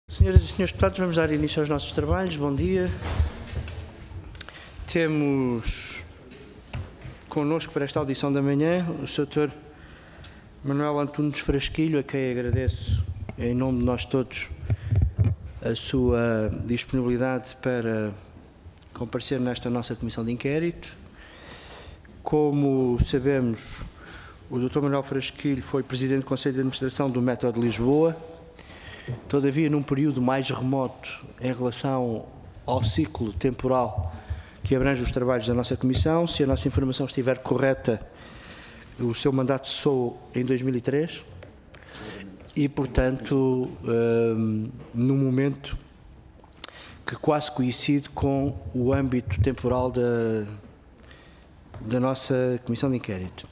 Senhoras e senhores deputados, vamos dar início aos nossos trabalhos. Bom dia. Temos connosco para esta audição da manhã o Sr. Manuel Antunes Frasquilho, a quem agradeço, em nome de nós todos, a sua disponibilidade para comparecer nesta nossa comissão de inquérito. Como sabemos, o Dr. Manuel Frasquilho foi Presidente do Conselho de Administração do Metro de Lisboa. Todavia, num período mais remoto em relação ao ciclo temporal que abrange os trabalhos da nossa Comissão, se a nossa informação estiver correta, o seu mandato cessou em 2003 e, portanto, num momento que quase coincide com o âmbito temporal da nossa Comissão de Inquérito.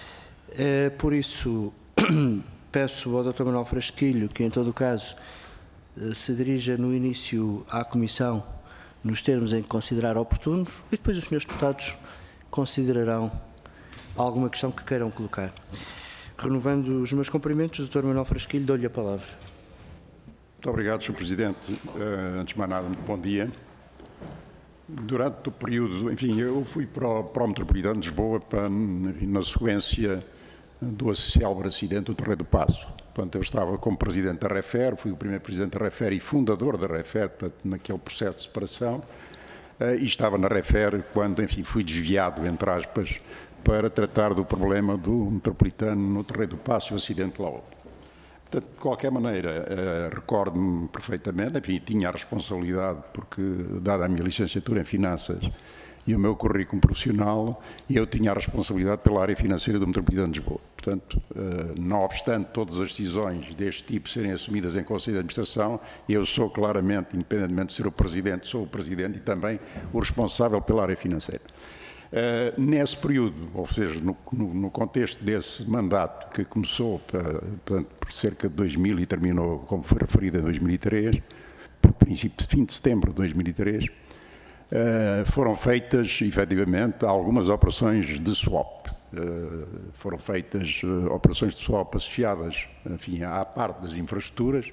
Por isso, peço ao Dr. Manuel Frasquilho que, em todo o caso, se dirija no início à Comissão nos termos em que considerar oportunos e depois os senhores deputados considerarão alguma questão que queiram colocar. Renovando os meus cumprimentos, Dr. Manuel Frasquilho, dou-lhe a palavra. Muito obrigado, Sr. Presidente. Antes de mais nada, muito bom dia. Durante o período, enfim, eu fui para o Metropolitano de Lisboa na sequência do célebre acidente do Torre do Paço. Portanto, eu estava como Presidente da REFER, fui o primeiro Presidente da REFER e fundador da REFER, portanto, naquele processo de separação, e estava na REFER quando, enfim, fui desviado, entre aspas, para tratar do problema do Metropolitano no Torre do Paço e o acidente lá. Portanto, de qualquer maneira, recordo-me perfeitamente, enfim, tinha a responsabilidade, porque, dada a minha licenciatura em Finanças e o meu currículo profissional, eu tinha a responsabilidade pela área financeira do Metropolitano de Lisboa. Portanto, não obstante todas as decisões deste tipo serem assumidas em Conselho de Administração, eu sou claramente, independentemente de ser o Presidente, sou o Presidente e também o responsável pela área financeira. Nesse período, ou seja, no contexto desse mandato que começou por cerca de 2000 e terminou, como foi referido, em 2003, por princípio de fim de setembro de 2003, foram feitas, efetivamente, algumas operações de swap. Foram feitas operações de swap associadas, enfim, à parte das infraestruturas.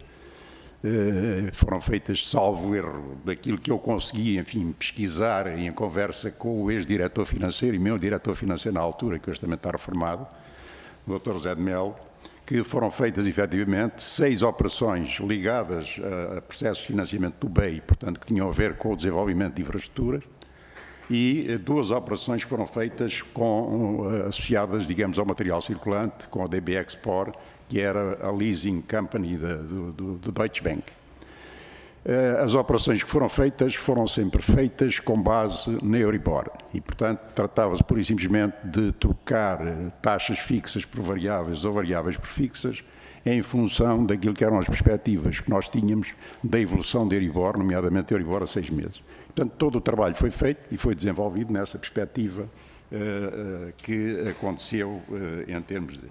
Foram feitas, salvo erro, daquilo que eu consegui, enfim, pesquisar em conversa com o ex-diretor financeiro e meu diretor financeiro na altura, que hoje também está reformado, o Dr. José de Melo, que foram feitas, efetivamente, 6 operações ligadas a processos de financiamento do BEI, portanto, que tinham a ver com o desenvolvimento de infraestruturas, e 2 operações que foram feitas associadas, digamos, ao material circulante, com a DB Export, que era a leasing company do Deutsche Bank. As operações que foram feitas foram sempre feitas com base na Euribor e, portanto, tratava-se pura e simplesmente de trocar taxas fixas por variáveis ou variáveis por fixas em função daquilo que eram as perspectivas que nós tínhamos da evolução da Euribor, nomeadamente a Euribor a 6 meses. Portanto, todo o trabalho foi feito e foi desenvolvido nessa perspectiva que aconteceu em termos de...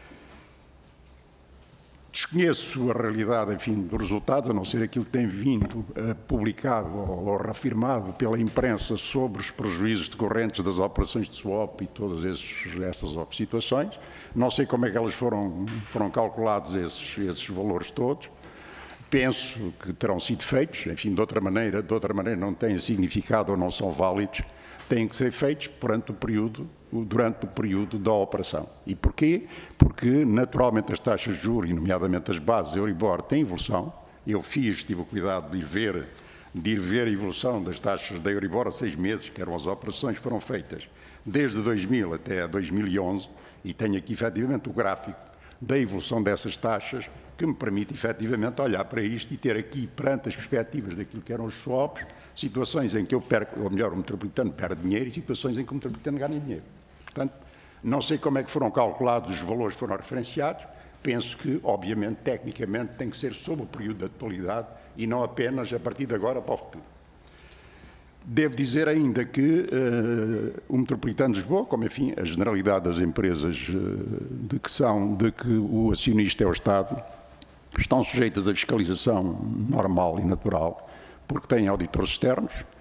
Desconheço a realidade, enfim, dos resultados, a não ser aquilo que tem vindo publicado ou reafirmado pela imprensa sobre os prejuízos decorrentes das operações de swap e todas essas situações. Não sei como é que elas foram calculados esses valores todos. Penso que terão sido feitos, enfim, de outra maneira não têm significado ou não são válidos, têm que ser feitos durante o período da operação. E porquê? Porque, naturalmente, as taxas de juros, e nomeadamente as bases Euribor, têm evolução. Eu tive o cuidado de ir ver a evolução das taxas da Euribor a 6 meses, que eram as operações que foram feitas desde 2000 até 2011, e tenho aqui, efetivamente, o gráfico da evolução dessas taxas, que me permite, efetivamente, olhar para isto e ter aqui, perante as perspectivas daquilo que eram os swaps, situações em que eu perco, ou melhor, o Metropolitano perde dinheiro e situações em que o Metropolitano ganha dinheiro. Portanto, não sei como é que foram calculados os valores que foram referenciados. Penso que, obviamente, tecnicamente, tem que ser sobre o período da totalidade e não apenas a partir de agora para o futuro. Devo dizer ainda que o Metropolitano de Lisboa, como, enfim, a generalidade das empresas de que o acionista é o Estado, estão sujeitas à fiscalização normal e natural, porque têm auditores externos,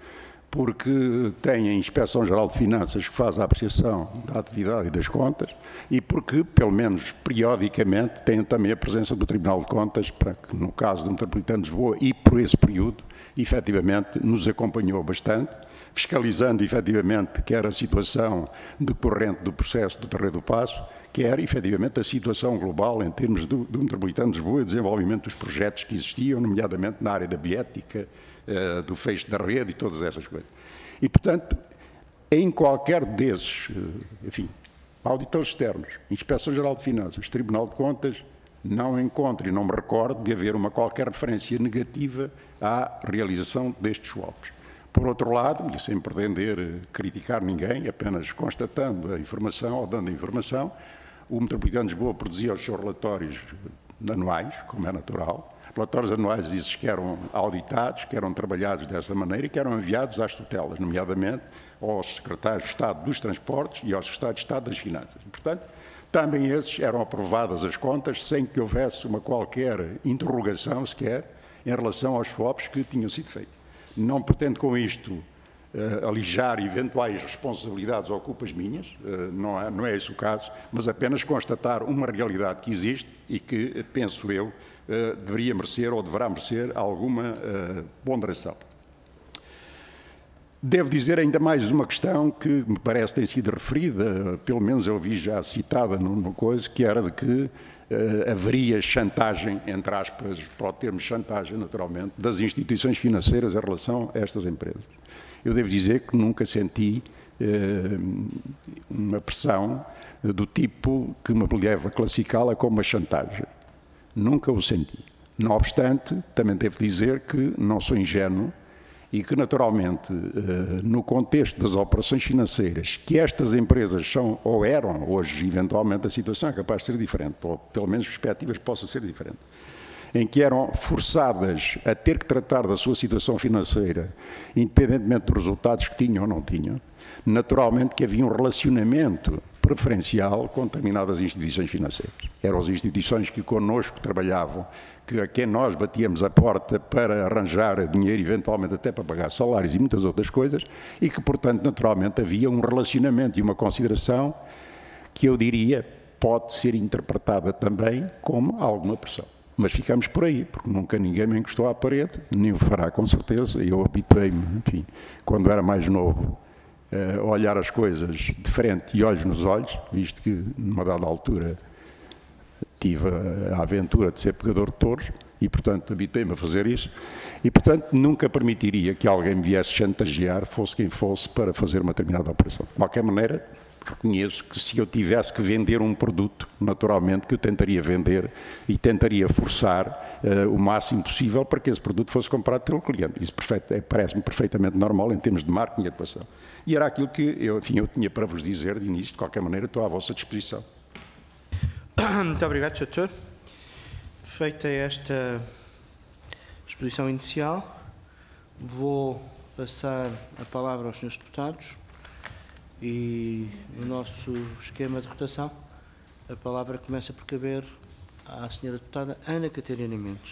porque tem a Inspeção-Geral de Finanças que faz a apreciação da atividade e das contas e porque, pelo menos periodicamente, tem também a presença do Tribunal de Contas, para que, no caso do Metropolitano de Lisboa e por esse período, efetivamente nos acompanhou bastante, fiscalizando efetivamente quer a situação decorrente do processo do Terreiro do Paço, quer efetivamente a situação global em termos do Metropolitano de Lisboa e o desenvolvimento dos projetos que existiam, nomeadamente na área da biética, do fecho da rede e todas essas coisas. E, portanto, em qualquer desses, enfim, auditores externos, Inspeção-Geral de Finanças, Tribunal de Contas, não encontro e não me recordo de haver uma qualquer referência negativa à realização destes swaps. Por outro lado, e sem pretender criticar ninguém, apenas constatando a informação ou dando a informação, o Metropolitano de Lisboa produzia os seus relatórios anuais, como é natural. Relatórios anuais esses que eram auditados, que eram trabalhados dessa maneira e que eram enviados às tutelas, nomeadamente aos secretários de Estado dos Transportes e aos secretários de Estado das Finanças. E, portanto, também esses eram aprovadas as contas sem que houvesse uma qualquer interrogação sequer em relação aos swaps que tinham sido feitos. Não pretendo com isto alijar eventuais responsabilidades ou culpas minhas, não é esse o caso, mas apenas constatar uma realidade que existe e que, penso eu, deveria merecer ou deverá merecer alguma ponderação. Devo dizer ainda mais uma questão que me parece ter sido referida, pelo menos eu vi já citada numa coisa, que era de que haveria chantagem, entre aspas, para o termo chantagem, naturalmente, das instituições financeiras em relação a estas empresas. Eu devo dizer que nunca senti uma pressão do tipo que me leva a classificá-la como uma chantagem. Nunca o senti. Não obstante, também devo dizer que não sou ingênuo e que, naturalmente, no contexto das operações financeiras, que estas empresas são ou eram, hoje, eventualmente, a situação é capaz de ser diferente, ou pelo menos perspectivas possa ser diferente, em que eram forçadas a ter que tratar da sua situação financeira, independentemente dos resultados que tinham ou não tinham, naturalmente que havia um relacionamento preferencial com determinadas instituições financeiras. Eram as instituições que connosco trabalhavam, a quem nós batíamos a porta para arranjar dinheiro, eventualmente até para pagar salários e muitas outras coisas, e que, portanto, naturalmente havia um relacionamento e uma consideração que eu diria pode ser interpretada também como alguma pressão. Mas ficamos por aí, porque nunca ninguém me encostou à parede, nem o fará com certeza. Eu habituei-me, enfim, quando era mais novo, a olhar as coisas de frente e olhos nos olhos, visto que, numa dada altura, tive a aventura de ser pegador de touros e, portanto, habituei-me a fazer isso. E, portanto, nunca permitiria que alguém me viesse chantagear, fosse quem fosse, para fazer uma determinada operação. De qualquer maneira, reconheço que se eu tivesse que vender um produto, naturalmente que eu tentaria vender e tentaria forçar o máximo possível para que esse produto fosse comprado pelo cliente. Isso parece-me perfeitamente normal em termos de marketing e atuação. E era aquilo que eu tinha para vos dizer de início. De qualquer maneira, estou à vossa disposição. Muito obrigado, Sr. Doutor. Feita esta exposição inicial, vou passar a palavra aos senhores deputados e no nosso esquema de rotação a palavra começa por caber à senhora deputada Ana Catarina Mendes.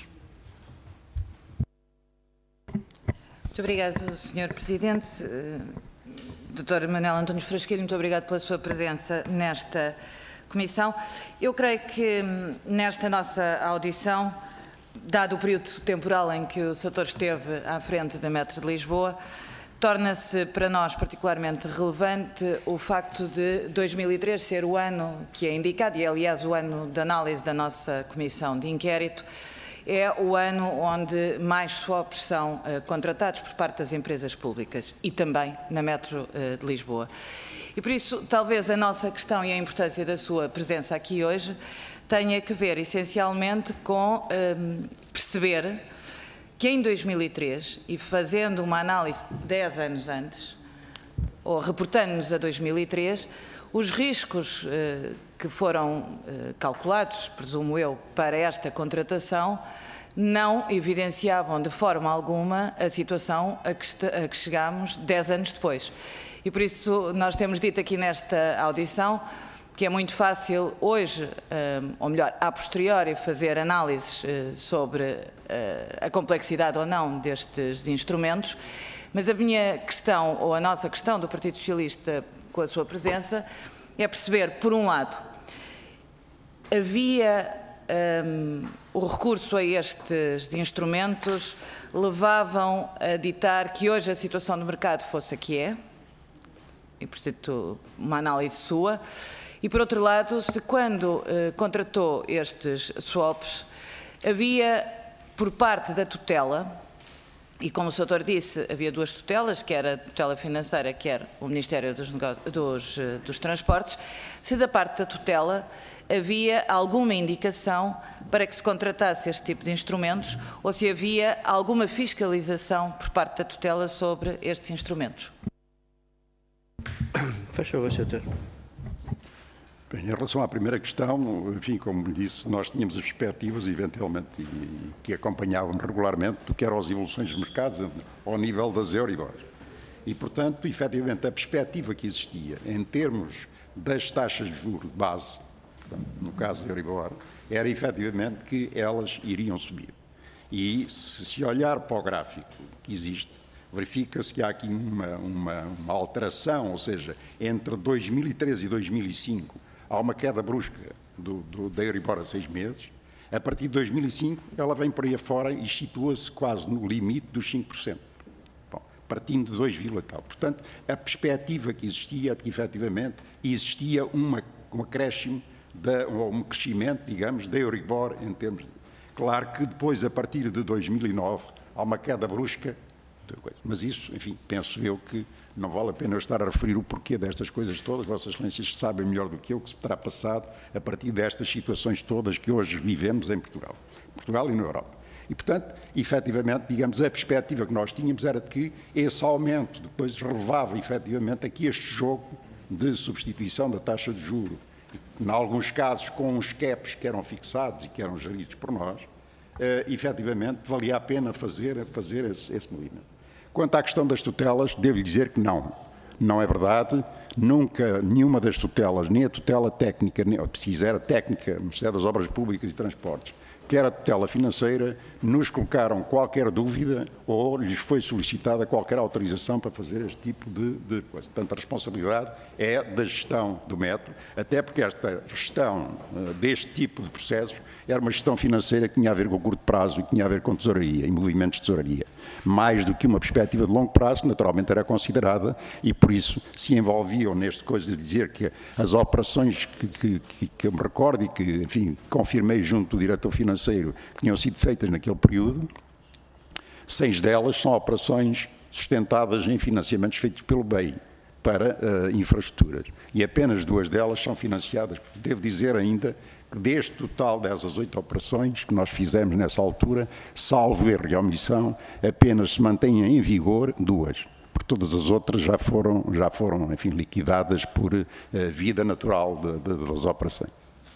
Muito obrigado, Sr. Presidente. Dr. Manuel António Frasqueiro, muito obrigado pela sua presença nesta Comissão. Eu creio que nesta nossa audição, dado o período temporal em que o setor esteve à frente da Metro de Lisboa, torna-se para nós particularmente relevante o facto de 2003 ser o ano que é indicado, e é aliás o ano de análise da nossa Comissão de Inquérito, é o ano onde mais swaps são contratados por parte das empresas públicas e também na Metro de Lisboa. E por isso, talvez a nossa questão e a importância da sua presença aqui hoje tenha que ver essencialmente com perceber que em 2003, e fazendo uma análise 10 anos antes, ou reportando-nos a 2003, os riscos que foram calculados, presumo eu, para esta contratação, não evidenciavam de forma alguma a situação a que chegámos 10 anos depois. E por isso nós temos dito aqui nesta audição que é muito fácil hoje, ou melhor, a posteriori, fazer análises sobre a complexidade ou não destes instrumentos, mas a minha questão, ou a nossa questão do Partido Socialista com a sua presença, é perceber, por um lado, havia o recurso a estes instrumentos levavam a ditar que hoje a situação do mercado fosse a que é, e portanto uma análise sua, e por outro lado, se quando contratou estes swaps, havia por parte da tutela, e como o Sr. disse, havia duas tutelas, quer a tutela financeira, quer o Ministério dos Transportes, se da parte da tutela havia alguma indicação para que se contratasse este tipo de instrumentos ou se havia alguma fiscalização por parte da tutela sobre estes instrumentos. Faz favor, Sr. Bem, em relação à primeira questão, enfim, como disse, nós tínhamos as perspectivas, eventualmente, que acompanhávamos regularmente, do que eram as evoluções dos mercados ao nível das Euribor. E, portanto, efetivamente, a perspectiva que existia em termos das taxas de juros base, portanto, no caso da Euribor, era efetivamente que elas iriam subir. E, se olhar para o gráfico que existe, verifica-se que há aqui uma alteração, ou seja, entre 2013 e 2005, há uma queda brusca da Euribor a 6 meses. A partir de 2005, ela vem por aí afora e situa-se quase no limite dos 5%. Bom, partindo de 2, tal. Portanto, a perspectiva que existia é de que, efetivamente, existia um acréscimo, ou um crescimento, digamos, da Euribor em termos de... Claro que depois, a partir de 2009, há uma queda brusca, mas isso, enfim, penso eu que não vale a pena eu estar a referir o porquê destas coisas todas. Vossas Excelências sabem melhor do que eu que se terá passado a partir destas situações todas que hoje vivemos em Portugal e na Europa. E, portanto, efetivamente, digamos, a perspectiva que nós tínhamos era de que esse aumento depois relevava, efetivamente, aqui este jogo de substituição da taxa de juros, em alguns casos com os caps que eram fixados e que eram geridos por nós, efetivamente, valia a pena fazer esse movimento. Quanto à questão das tutelas, devo dizer que não é verdade. Nunca, nenhuma das tutelas, nem a tutela técnica, nem, se quiser a técnica, Ministério das Obras Públicas e Transportes, quer a tutela financeira, nos colocaram qualquer dúvida ou lhes foi solicitada qualquer autorização para fazer este tipo de coisa. Portanto, a responsabilidade é da gestão do método, até porque esta gestão deste tipo de processos era uma gestão financeira que tinha a ver com o curto prazo e que tinha a ver com tesouraria e movimentos de tesouraria. Mais do que uma perspectiva de longo prazo, naturalmente era considerada e por isso se envolviam neste coisa de dizer que as operações que eu me recordo e que, enfim, confirmei junto do diretor financeiro que tinham sido feitas naquele período, 6 delas são operações sustentadas em financiamentos feitos pelo BEI para infraestruturas e apenas 2 delas são financiadas. Devo dizer ainda que deste total dessas 8 operações que nós fizemos nessa altura, salvo erro e omissão, apenas se mantêm em vigor 2, porque todas as outras já foram enfim, liquidadas por vida natural das operações.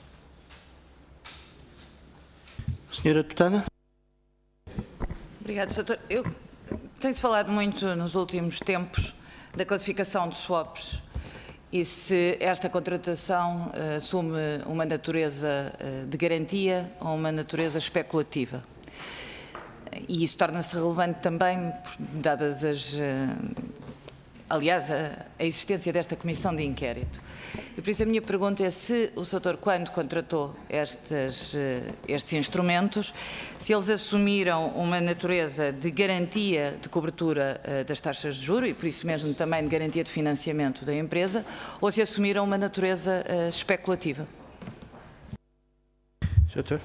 Senhora Deputada. Obrigado, Sr. Tem-se falado muito nos últimos tempos da classificação de swaps e se esta contratação assume uma natureza de garantia ou uma natureza especulativa. E isso torna-se relevante também, dadas aliás, a existência desta comissão de inquérito. E por isso a minha pergunta é se o Sr. quando contratou estes instrumentos, se eles assumiram uma natureza de garantia de cobertura das taxas de juros e por isso mesmo também de garantia de financiamento da empresa, ou se assumiram uma natureza especulativa. Sr.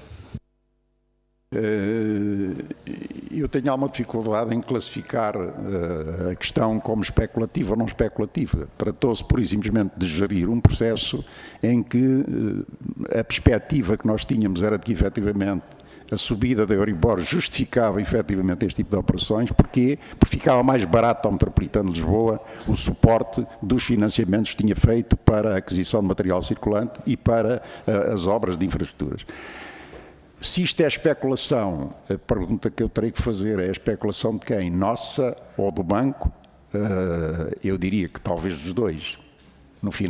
Eu tenho alguma dificuldade em classificar a questão como especulativa ou não especulativa. Tratou-se, pura e simplesmente, de gerir um processo em que a perspectiva que nós tínhamos era de que, efetivamente, a subida da Euribor justificava, efetivamente, este tipo de operações. Porquê? Porque ficava mais barato ao Metropolitano de Lisboa o suporte dos financiamentos que tinha feito para a aquisição de material circulante e para as obras de infraestruturas. Se isto é especulação, a pergunta que eu terei que fazer é a especulação de quem? Nossa ou do banco? Eu diria que talvez dos dois, no final.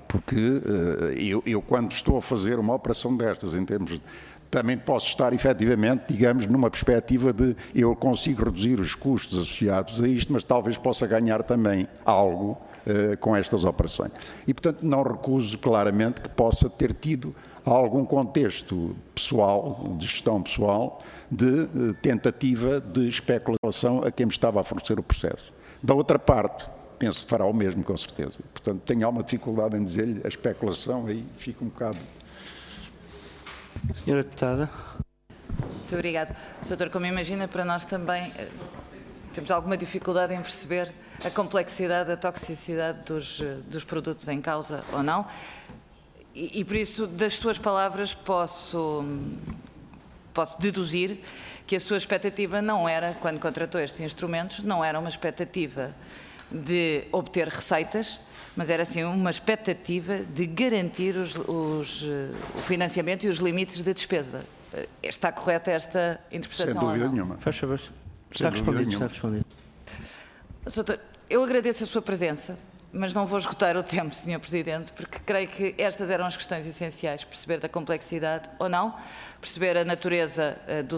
porque eu quando estou a fazer uma operação destas, em termos de, também posso estar efetivamente, digamos, numa perspectiva de eu consigo reduzir os custos associados a isto, mas talvez possa ganhar também algo com estas operações. E, portanto, não recuso claramente que possa ter tido algum contexto pessoal, de gestão pessoal, de tentativa de especulação a quem me estava a fornecer o processo. Da outra parte, penso que fará o mesmo, com certeza. Portanto, tenho alguma dificuldade em dizer-lhe a especulação, aí fica um bocado... Senhora Deputada. Muito obrigada. Sr. Doutor, como imagina, para nós também temos alguma dificuldade em perceber a complexidade, a toxicidade dos produtos em causa ou não. E por isso, das suas palavras, posso deduzir que a sua expectativa não era, quando contratou estes instrumentos, não era uma expectativa de obter receitas, mas era sim uma expectativa de garantir o financiamento e os limites de despesa. Está correta esta interpretação? Sem dúvida nenhuma. Faz favor. Está respondido, está respondido. Doutor, eu agradeço a sua presença, mas não vou esgotar o tempo, Sr. Presidente, porque creio que estas eram as questões essenciais, perceber da complexidade ou não, perceber a natureza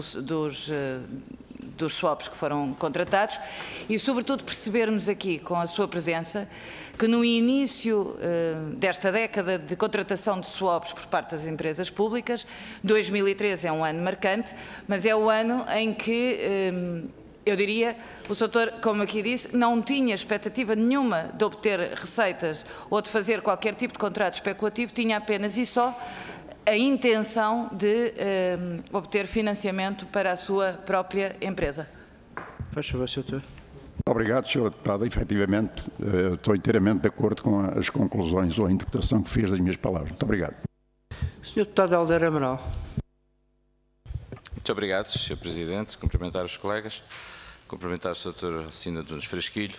dos swaps que foram contratados e, sobretudo, percebermos aqui, com a sua presença, que no início desta década de contratação de swaps por parte das empresas públicas, 2013 é um ano marcante, mas é o ano em que... eu diria, o doutor, como aqui disse, não tinha expectativa nenhuma de obter receitas ou de fazer qualquer tipo de contrato especulativo, tinha apenas e só a intenção de obter financiamento para a sua própria empresa. Faz favor, Sr. Doutor. Obrigado, Sr. Deputado. Efetivamente, estou inteiramente de acordo com as conclusões ou a interpretação que fez das minhas palavras. Muito obrigado. Sr. Deputado Helder Amaral. Muito obrigado, Sr. Presidente. Cumprimentar os colegas. Cumprimentar o Sr. Dr. Alcina Antunes Frasquilho.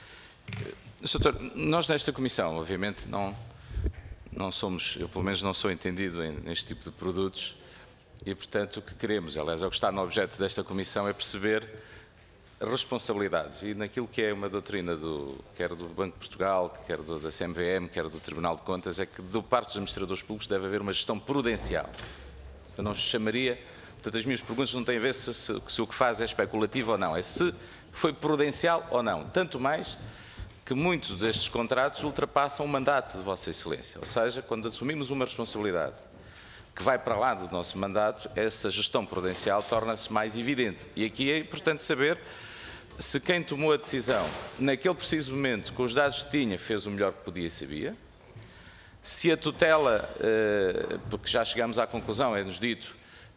Sr. Dr., nós nesta comissão, obviamente, não somos, eu pelo menos não sou entendido neste tipo de produtos e, portanto, o que queremos, aliás, é o que está no objeto desta comissão, é perceber responsabilidades e naquilo que é uma doutrina quer do Banco de Portugal, quer da CMVM, quer do Tribunal de Contas, é que do parte dos administradores públicos deve haver uma gestão prudencial. Eu não chamaria... Portanto, as minhas perguntas não têm a ver se o que faz é especulativo ou não, é se foi prudencial ou não. Tanto mais que muitos destes contratos ultrapassam o mandato de Vossa Excelência. Ou seja, quando assumimos uma responsabilidade que vai para lá do nosso mandato, essa gestão prudencial torna-se mais evidente. E aqui é importante saber se quem tomou a decisão, naquele preciso momento, com os dados que tinha, fez o melhor que podia e sabia. Se a tutela, porque já chegámos à conclusão, é-nos dito,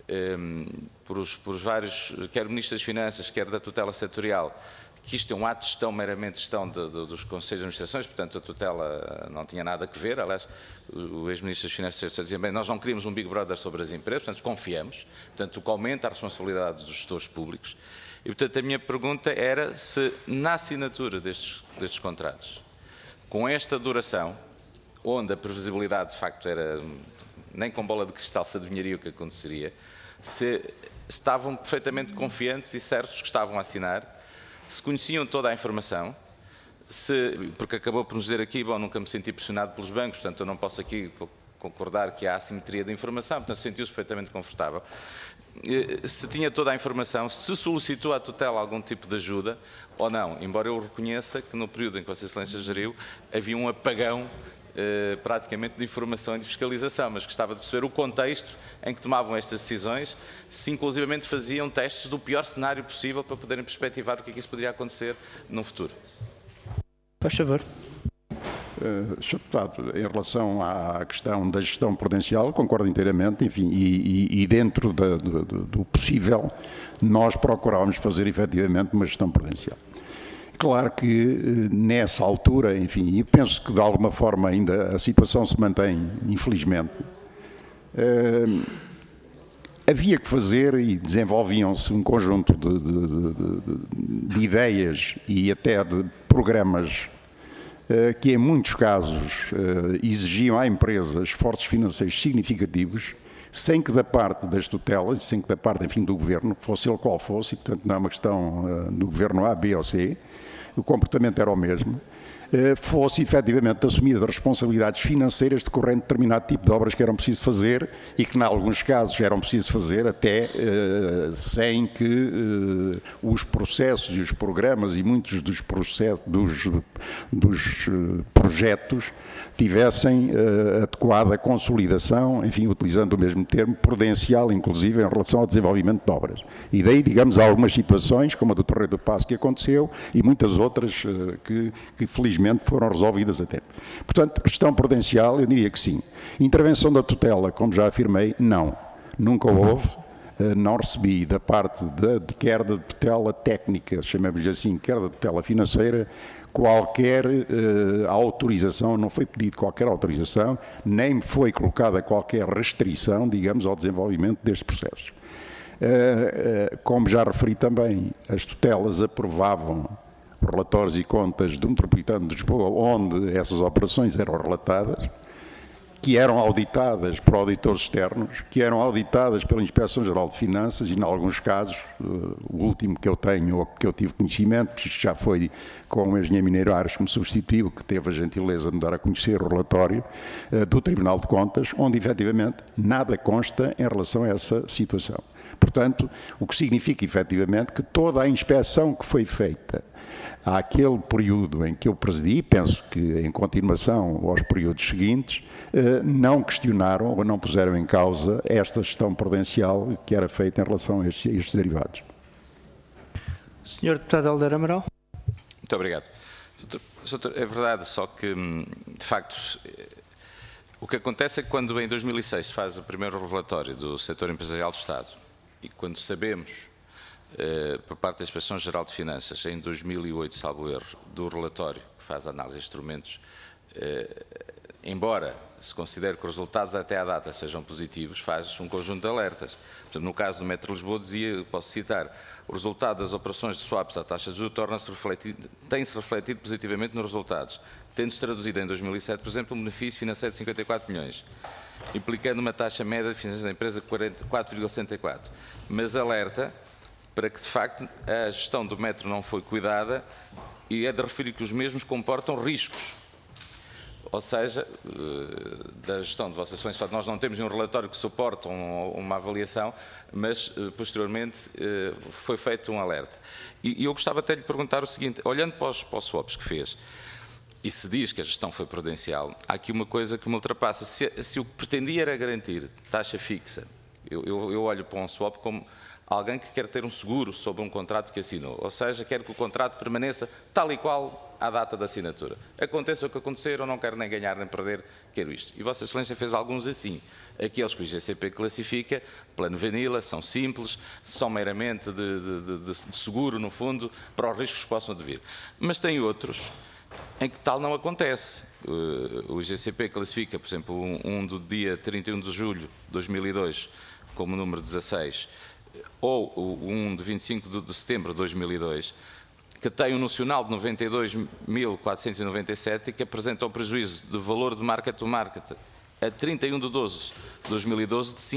por os vários, quer o Ministro das Finanças, quer da tutela setorial, que isto é um ato de gestão, meramente gestão dos Conselhos de Administrações, portanto a tutela não tinha nada a ver. Aliás, o ex-Ministro das Finanças dizia, bem, nós não queríamos um Big Brother sobre as empresas, portanto confiamos, portanto o que aumenta a responsabilidade dos gestores públicos. E portanto a minha pergunta era se na assinatura destes contratos, com esta duração, onde a previsibilidade de facto era, nem com bola de cristal se adivinharia o que aconteceria, se estavam perfeitamente confiantes e certos que estavam a assinar, se conheciam toda a informação, porque acabou por nos dizer aqui, bom, nunca me senti pressionado pelos bancos, portanto eu não posso aqui concordar que há assimetria de informação, portanto sentiu-se perfeitamente confortável. Se tinha toda a informação, se solicitou à tutela algum tipo de ajuda ou não, embora eu reconheça que no período em que Vossa Excelência geriu, havia um apagão praticamente de informação e de fiscalização, mas gostava de perceber o contexto em que tomavam estas decisões, se inclusivamente faziam testes do pior cenário possível para poderem perspectivar o que é que isso poderia acontecer no futuro. Faz favor. Sr. Deputado, em relação à questão da gestão prudencial, concordo inteiramente, enfim, e dentro do possível, nós procurávamos fazer efetivamente uma gestão prudencial. Claro que nessa altura, enfim, e penso que de alguma forma ainda a situação se mantém, infelizmente, havia que fazer e desenvolviam-se um conjunto de ideias e até de programas que em muitos casos exigiam à empresa esforços financeiros significativos, sem que da parte das tutelas, sem que da parte, enfim, do Governo, fosse ele qual fosse, e portanto não é uma questão do Governo A, B ou C, o comportamento era o mesmo, fosse efetivamente assumida as responsabilidades financeiras decorrente de determinado tipo de obras que eram preciso fazer e que, em alguns casos, eram preciso fazer até sem que os processos e os programas e muitos dos projetos tivessem adequada consolidação, enfim, utilizando o mesmo termo, prudencial, inclusive, em relação ao desenvolvimento de obras. E daí, digamos, há algumas situações, como a do Torreio do Paço que aconteceu, e muitas outras que felizmente foram resolvidas a tempo. Portanto, gestão prudencial, eu diria que sim. Intervenção da tutela, como já afirmei, não. Nunca houve. Não recebi da parte quer da tutela técnica, chamemos-lhe assim, quer da tutela financeira, qualquer autorização, não foi pedido qualquer autorização, nem me foi colocada qualquer restrição, digamos, ao desenvolvimento destes processos. Como já referi também, as tutelas aprovavam relatórios e contas do Metropolitano de Lisboa, onde essas operações eram relatadas, que eram auditadas por auditores externos, que eram auditadas pela Inspeção-Geral de Finanças e, em alguns casos, o último que eu tenho, ou que eu tive conhecimento, isto já foi com o engenheiro Mineiro Ares que me substituiu, que teve a gentileza de me dar a conhecer o relatório do Tribunal de Contas, onde, efetivamente, nada consta em relação a essa situação. Portanto, o que significa, efetivamente, que toda a inspeção que foi feita àquele período em que eu presidi, penso que em continuação aos períodos seguintes, não questionaram ou não puseram em causa esta gestão prudencial que era feita em relação a estes derivados. Sr. Deputado Helder Amaral. Muito obrigado. Doutor, é verdade, só que, de facto, o que acontece é que quando em 2006 se faz o primeiro relatório do setor empresarial do Estado e quando sabemos, por parte da Inspeção-Geral de Finanças, em 2008, salvo erro, do relatório que faz a análise de instrumentos, embora se considere que os resultados até à data sejam positivos, faz um conjunto de alertas. Portanto, no caso do Metro Lisboa, dizia, posso citar, o resultado das operações de swaps à taxa de juros tem-se refletido positivamente nos resultados, tendo-se traduzido em 2007, por exemplo, um benefício financeiro de 54 milhões, implicando uma taxa média de financiamento da empresa de 4,64. Mas alerta para que, de facto, a gestão do metro não foi cuidada e é de referir que os mesmos comportam riscos. Ou seja, da gestão de Vossas Excelências, nós não temos um relatório que suporte uma avaliação, mas, posteriormente, foi feito um alerta. E eu gostava até de lhe perguntar o seguinte, olhando para os swaps que fez, e se diz que a gestão foi prudencial, há aqui uma coisa que me ultrapassa. Se o que pretendia era garantir taxa fixa, eu olho para um swap como alguém que quer ter um seguro sobre um contrato que assinou, ou seja, quer que o contrato permaneça tal e qual à data da assinatura. Aconteça o que acontecer, eu não quero nem ganhar nem perder, quero isto. E Vossa Excelência fez alguns assim. Aqueles que o IGCP classifica, plano vanilla, são simples, são meramente de seguro, no fundo, para os riscos que possam advir. Mas tem outros em que tal não acontece. O IGCP classifica, por exemplo, um do dia 31 de julho de 2002 como número 16, ou um de 25 de setembro de 2002, que tem um nocional de 92.497 e que apresenta um prejuízo de valor de market to market a 31 de 12 de 2012 de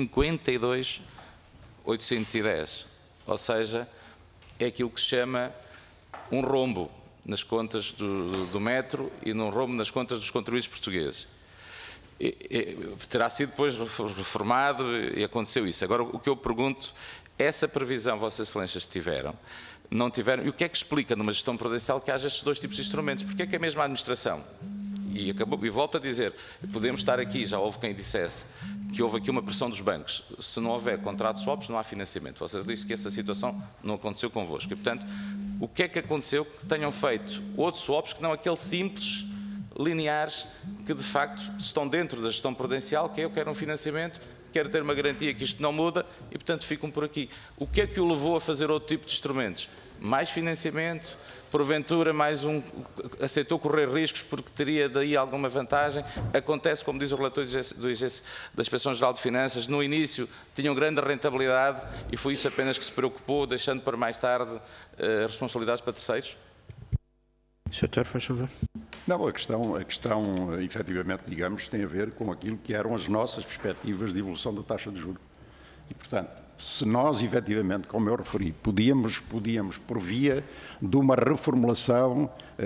52.810. Ou seja, é aquilo que se chama um rombo nas contas do metro e num rombo nas contas dos contribuintes portugueses. Terá sido depois reformado e aconteceu isso. Agora, o que eu pergunto, essa previsão Vossas Excelências tiveram, não tiveram, e o que é que explica numa gestão prudencial que haja estes dois tipos de instrumentos? Porque é que a mesma administração, e volto a dizer, podemos estar aqui, já houve quem dissesse que houve aqui uma pressão dos bancos, se não houver contrato de swaps não há financiamento, vocês dizem que essa situação não aconteceu convosco, e portanto, o que é que aconteceu que tenham feito outros swaps que não aqueles simples, lineares, que de facto estão dentro da gestão prudencial, que é eu quero um financiamento, quero ter uma garantia que isto não muda e, portanto, ficam por aqui. O que é que o levou a fazer outro tipo de instrumentos? Mais financiamento, porventura aceitou correr riscos porque teria daí alguma vantagem. Acontece, como diz o relator da Inspeção-Geral de Finanças, no início tinham grande rentabilidade e foi isso apenas que se preocupou, deixando para mais tarde responsabilidades para terceiros? Sr. Doutor, faz favor. Não, a questão, efetivamente, digamos, tem a ver com aquilo que eram as nossas perspectivas de evolução da taxa de juros. E, portanto, se nós, efetivamente, como eu referi, podíamos por via de uma reformulação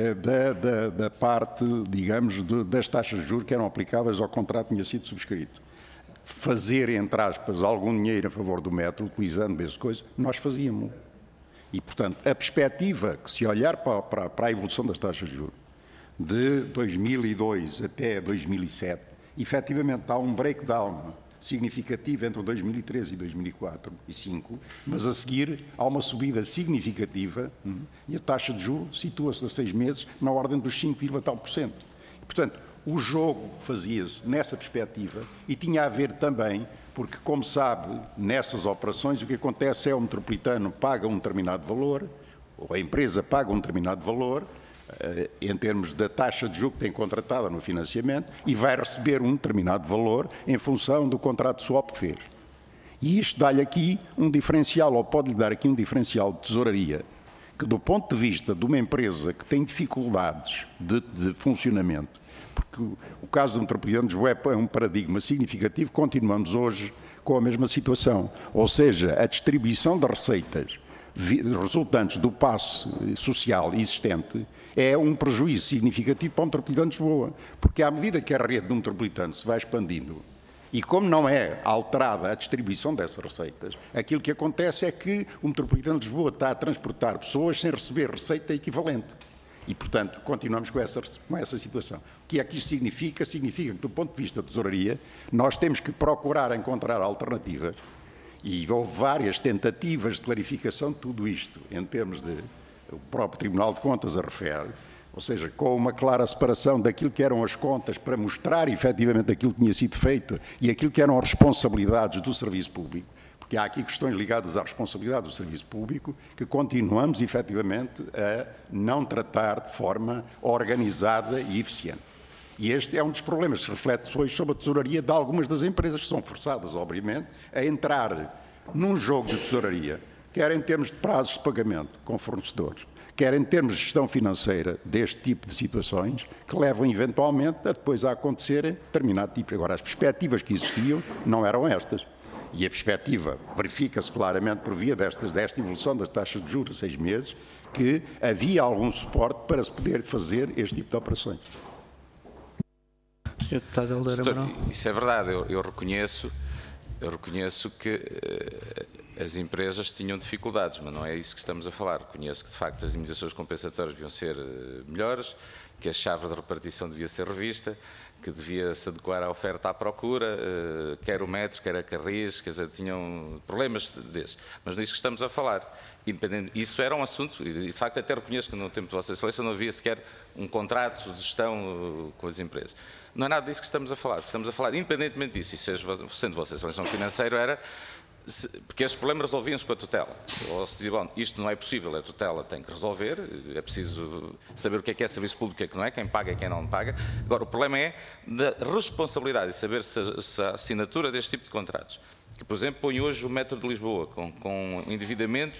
da parte, digamos, das taxas de juros que eram aplicáveis ao contrato que tinha sido subscrito, fazer, entre aspas, algum dinheiro a favor do metro, utilizando essas coisas, nós fazíamos. E, portanto, a perspectiva que, se olhar para a evolução das taxas de juros, de 2002 até 2007, efetivamente há um breakdown significativo entre 2013 e 2004 e 2005, mas a seguir há uma subida significativa e a taxa de juros situa-se a 6 meses na ordem dos 5,tal%. Portanto, o jogo fazia-se nessa perspectiva e tinha a ver também, porque, como sabe, nessas operações o que acontece é o metropolitano paga um determinado valor, ou a empresa paga um determinado valor, em termos da taxa de juros que tem contratada no financiamento, e vai receber um determinado valor em função do contrato de swap que fez. E isto dá-lhe aqui um diferencial, ou pode-lhe dar aqui um diferencial de tesouraria, que do ponto de vista de uma empresa que tem dificuldades de funcionamento, porque o caso do Metropolitano de Lisboa é um paradigma significativo, continuamos hoje com a mesma situação, ou seja, a distribuição de receitas resultantes do passe social existente é um prejuízo significativo para o Metropolitano de Lisboa, porque à medida que a rede do Metropolitano se vai expandindo, e como não é alterada a distribuição dessas receitas, aquilo que acontece é que o Metropolitano de Lisboa está a transportar pessoas sem receber receita equivalente. E, portanto, continuamos com essa situação. O que é que isto significa? Significa que, do ponto de vista da tesouraria, nós temos que procurar encontrar alternativas, e houve várias tentativas de clarificação de tudo isto, em termos de o próprio Tribunal de Contas a refere, ou seja, com uma clara separação daquilo que eram as contas para mostrar efetivamente aquilo que tinha sido feito e aquilo que eram as responsabilidades do serviço público, porque há aqui questões ligadas à responsabilidade do serviço público que continuamos efetivamente a não tratar de forma organizada e eficiente. E este é um dos problemas que se reflete hoje sobre a tesouraria de algumas das empresas que são forçadas, obviamente, a entrar num jogo de tesouraria, quer em termos de prazos de pagamento com fornecedores, quer em termos de gestão financeira deste tipo de situações, que levam eventualmente a depois a acontecerem determinado tipo. Agora, as perspectivas que existiam não eram estas. E a perspectiva verifica-se claramente por via desta evolução das taxas de juros a 6 meses, que havia algum suporte para se poder fazer este tipo de operações. Sr. Deputado Helder Amaral. Isso é verdade, eu reconheço que as empresas tinham dificuldades, mas não é isso que estamos a falar. Reconheço que, de facto, as indemnizações compensatórias deviam ser melhores, que a chave de repartição devia ser revista, que devia se adequar à oferta à procura, quer o metro, quer a Carris, quer dizer, tinham problemas desses. Mas não é isso que estamos a falar. Isso era um assunto, e de facto até reconheço que no tempo de Vossa Excelência não havia sequer um contrato de gestão com as empresas. Não é nada disso que estamos a falar. Estamos a falar, independentemente disso, e sendo Vossa Excelência um financeiro, era porque esses problemas resolviam-se com a tutela. Ou se dizia, bom, isto não é possível, a tutela tem que resolver, é preciso saber o que é serviço público e o que não é, quem paga e quem não paga. Agora, o problema é da responsabilidade de saber se a assinatura deste tipo de contratos, que, por exemplo, põe hoje o metro de Lisboa com um endividamento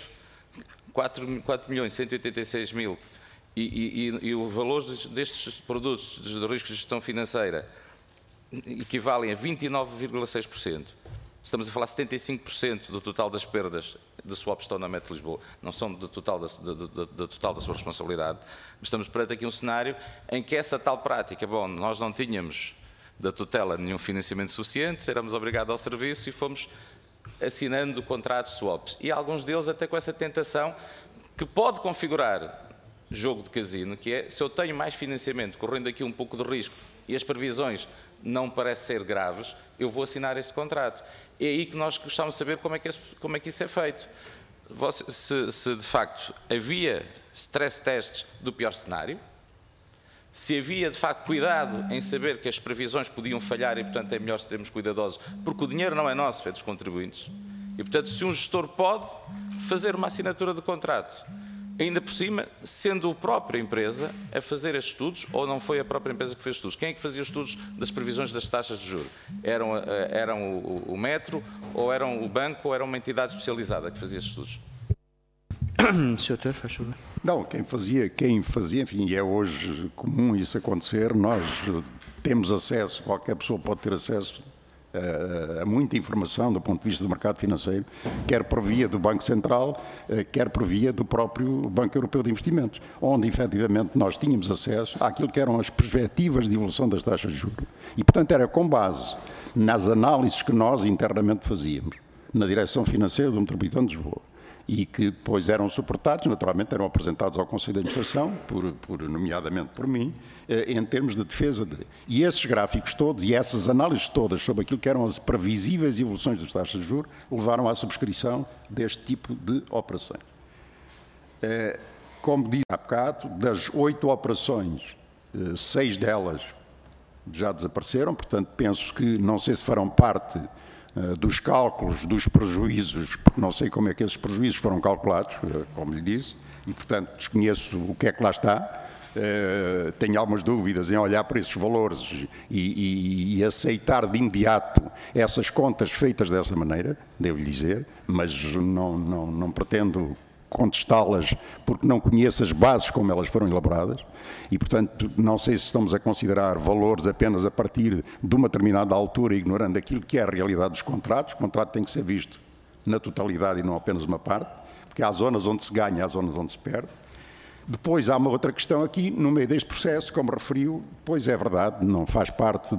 4.186.000 e o valor destes produtos de risco de gestão financeira equivalem a 29,6%. Estamos a falar 75% do total das perdas de swap estão na Metro Lisboa, não são do total da sua responsabilidade, mas estamos perante aqui um cenário em que essa tal prática, bom, nós não tínhamos da tutela nenhum financiamento suficiente, éramos obrigados ao serviço e fomos assinando contratos swaps. E alguns deles até com essa tentação que pode configurar jogo de casino, que é, se eu tenho mais financiamento, correndo aqui um pouco de risco, e as previsões não parecem ser graves, eu vou assinar este contrato. É aí que nós gostávamos de saber como é que isso é feito. Se de facto havia stress tests do pior cenário, se havia de facto cuidado em saber que as previsões podiam falhar e, portanto, é melhor sermos cuidadosos, porque o dinheiro não é nosso, é dos contribuintes. E, portanto, se um gestor pode fazer uma assinatura de contrato, ainda por cima, sendo a própria empresa a fazer estes estudos, ou não foi a própria empresa que fez estudos? Quem é que fazia os estudos das previsões das taxas de juros? Eram o metro, ou eram o banco, ou era uma entidade especializada que fazia estes estudos? Sr. Doutor, faz favor. Não, quem fazia, enfim, é hoje comum isso acontecer, nós temos acesso, qualquer pessoa pode ter acesso a muita informação do ponto de vista do mercado financeiro, quer por via do Banco Central, quer por via do próprio Banco Europeu de Investimentos, onde efetivamente nós tínhamos acesso àquilo que eram as perspectivas de evolução das taxas de juros. E, portanto, era com base nas análises que nós internamente fazíamos na direção financeira do Metropolitano de Lisboa, e que depois eram suportados, naturalmente eram apresentados ao Conselho de Administração, nomeadamente por mim, em termos de defesa de... E esses gráficos todos e essas análises todas sobre aquilo que eram as previsíveis evoluções das taxas de juros levaram à subscrição deste tipo de operações. Como disse há bocado, das 8 operações, 6 delas já desapareceram, portanto penso que não sei se farão parte dos cálculos dos prejuízos, porque não sei como é que esses prejuízos foram calculados, como lhe disse, e, portanto, desconheço o que é que lá está. Tenho algumas dúvidas em olhar para esses valores e aceitar de imediato essas contas feitas dessa maneira, devo-lhe dizer, mas não pretendo contestá-las porque não conheço as bases como elas foram elaboradas e, portanto, não sei se estamos a considerar valores apenas a partir de uma determinada altura, ignorando aquilo que é a realidade dos contratos. O contrato tem que ser visto na totalidade e não apenas uma parte, porque há zonas onde se ganha, há zonas onde se perde. Depois há uma outra questão aqui, no meio deste processo, como referiu, pois é verdade, não faz parte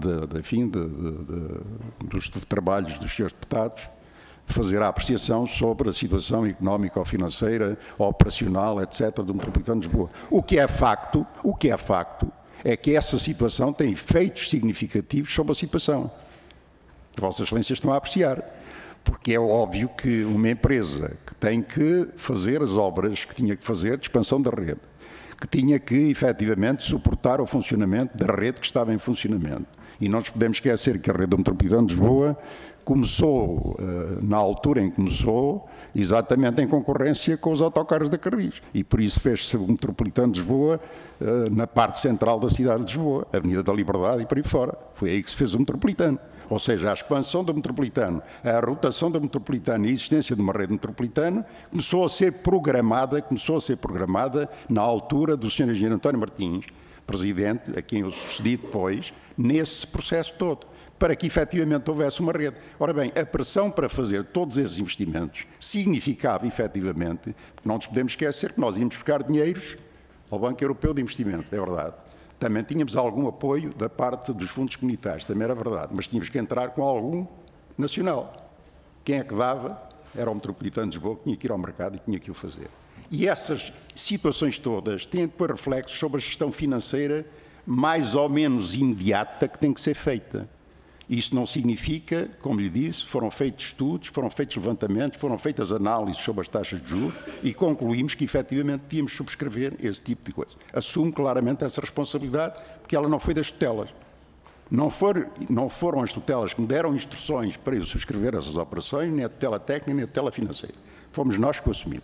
dos trabalhos dos senhores deputados, fazer a apreciação sobre a situação económica ou financeira, operacional, etc., do Metropolitano de Lisboa. O que é facto é que essa situação tem efeitos significativos sobre a situação. Vossas Excelências estão a apreciar. Porque é óbvio que uma empresa que tem que fazer as obras que tinha que fazer de expansão da rede, que tinha que, efetivamente, suportar o funcionamento da rede que estava em funcionamento. E não nos podemos esquecer que a rede do Metropolitano de Lisboa começou, na altura em que começou, exatamente em concorrência com os autocarros da Carris. E por isso fez-se o Metropolitano de Lisboa na parte central da cidade de Lisboa, Avenida da Liberdade e por aí fora. Foi aí que se fez o Metropolitano. Ou seja, a expansão do metropolitano, a rotação do metropolitano e a existência de uma rede metropolitana começou a ser programada na altura do Sr. Engenheiro António Martins, presidente, a quem eu sucedi depois, nesse processo todo, para que efetivamente houvesse uma rede. Ora bem, a pressão para fazer todos esses investimentos significava efetivamente, não nos podemos esquecer que nós íamos buscar dinheiros ao Banco Europeu de Investimento, é verdade. Também tínhamos algum apoio da parte dos fundos comunitários, também era verdade, mas tínhamos que entrar com algum nacional. Quem é que dava? Era o Metropolitano de Lisboa, que tinha que ir ao mercado e tinha que o fazer. E essas situações todas têm depois reflexos sobre a gestão financeira mais ou menos imediata que tem que ser feita. Isso não significa, como lhe disse, foram feitos estudos, foram feitos levantamentos, foram feitas análises sobre as taxas de juros e concluímos que efetivamente devíamos subscrever esse tipo de coisa. Assumo claramente essa responsabilidade, porque ela não foi das tutelas. Não foram as tutelas que me deram instruções para eu subscrever essas operações, nem a tutela técnica, nem a tutela financeira. Fomos nós que o assumimos.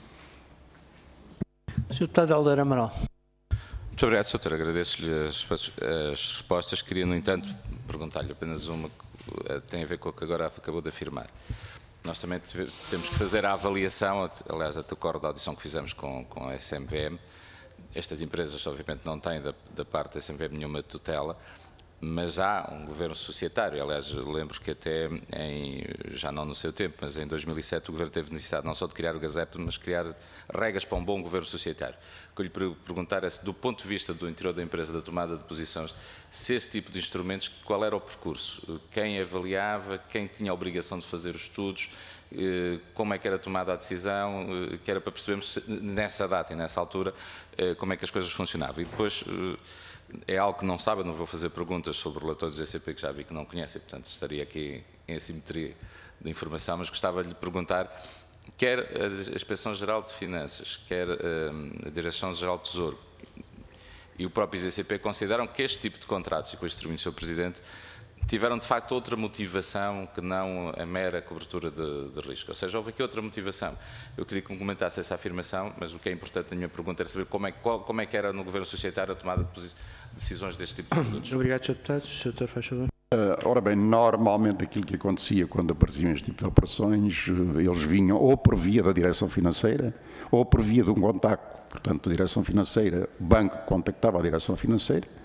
Sr. Deputado Helder Amaral. Muito obrigado, Sr. Doutor. Agradeço-lhe as respostas. Queria, no entanto, perguntar-lhe apenas uma que tem a ver com o que agora acabou de afirmar. Nós também temos que fazer a avaliação, aliás, até o acordo da audição que fizemos com a SMVM. Estas empresas, obviamente, não têm da parte da SMVM nenhuma tutela, mas há um governo societário. Aliás, lembro que até, já não no seu tempo, mas em 2007 o governo teve necessidade não só de criar o GASEP, mas de criar regras para um bom governo societário. O que eu lhe perguntar é se, do ponto de vista do interior da empresa, da tomada de posições, se esse tipo de instrumentos, qual era o percurso? Quem avaliava, quem tinha a obrigação de fazer os estudos, como é que era tomada a decisão, que era para percebermos nessa data e nessa altura como é que as coisas funcionavam. E depois, é algo que não sabe, eu não vou fazer perguntas sobre o relatório do ECP, que já vi que não conhece, e, portanto, estaria aqui em assimetria de informação, mas gostava de lhe perguntar, quer a Inspeção-Geral de Finanças, quer a Direção-Geral do Tesouro e o próprio ECP consideram que este tipo de contratos, e com isto termino, Sr. Presidente, tiveram de facto outra motivação que não a mera cobertura de risco. Ou seja, houve aqui outra motivação. Eu queria que me comentasse essa afirmação, mas o que é importante na minha pergunta era saber como é que era no governo societário a tomada de decisões deste tipo de produtos. Obrigado, Sr. Deputado. Sr. Doutor, faz favor. Ora bem, normalmente aquilo que acontecia quando apareciam este tipo de operações, eles vinham ou por via da direção financeira ou por via de um contacto. Portanto, a direção financeira, o banco contactava a direção financeira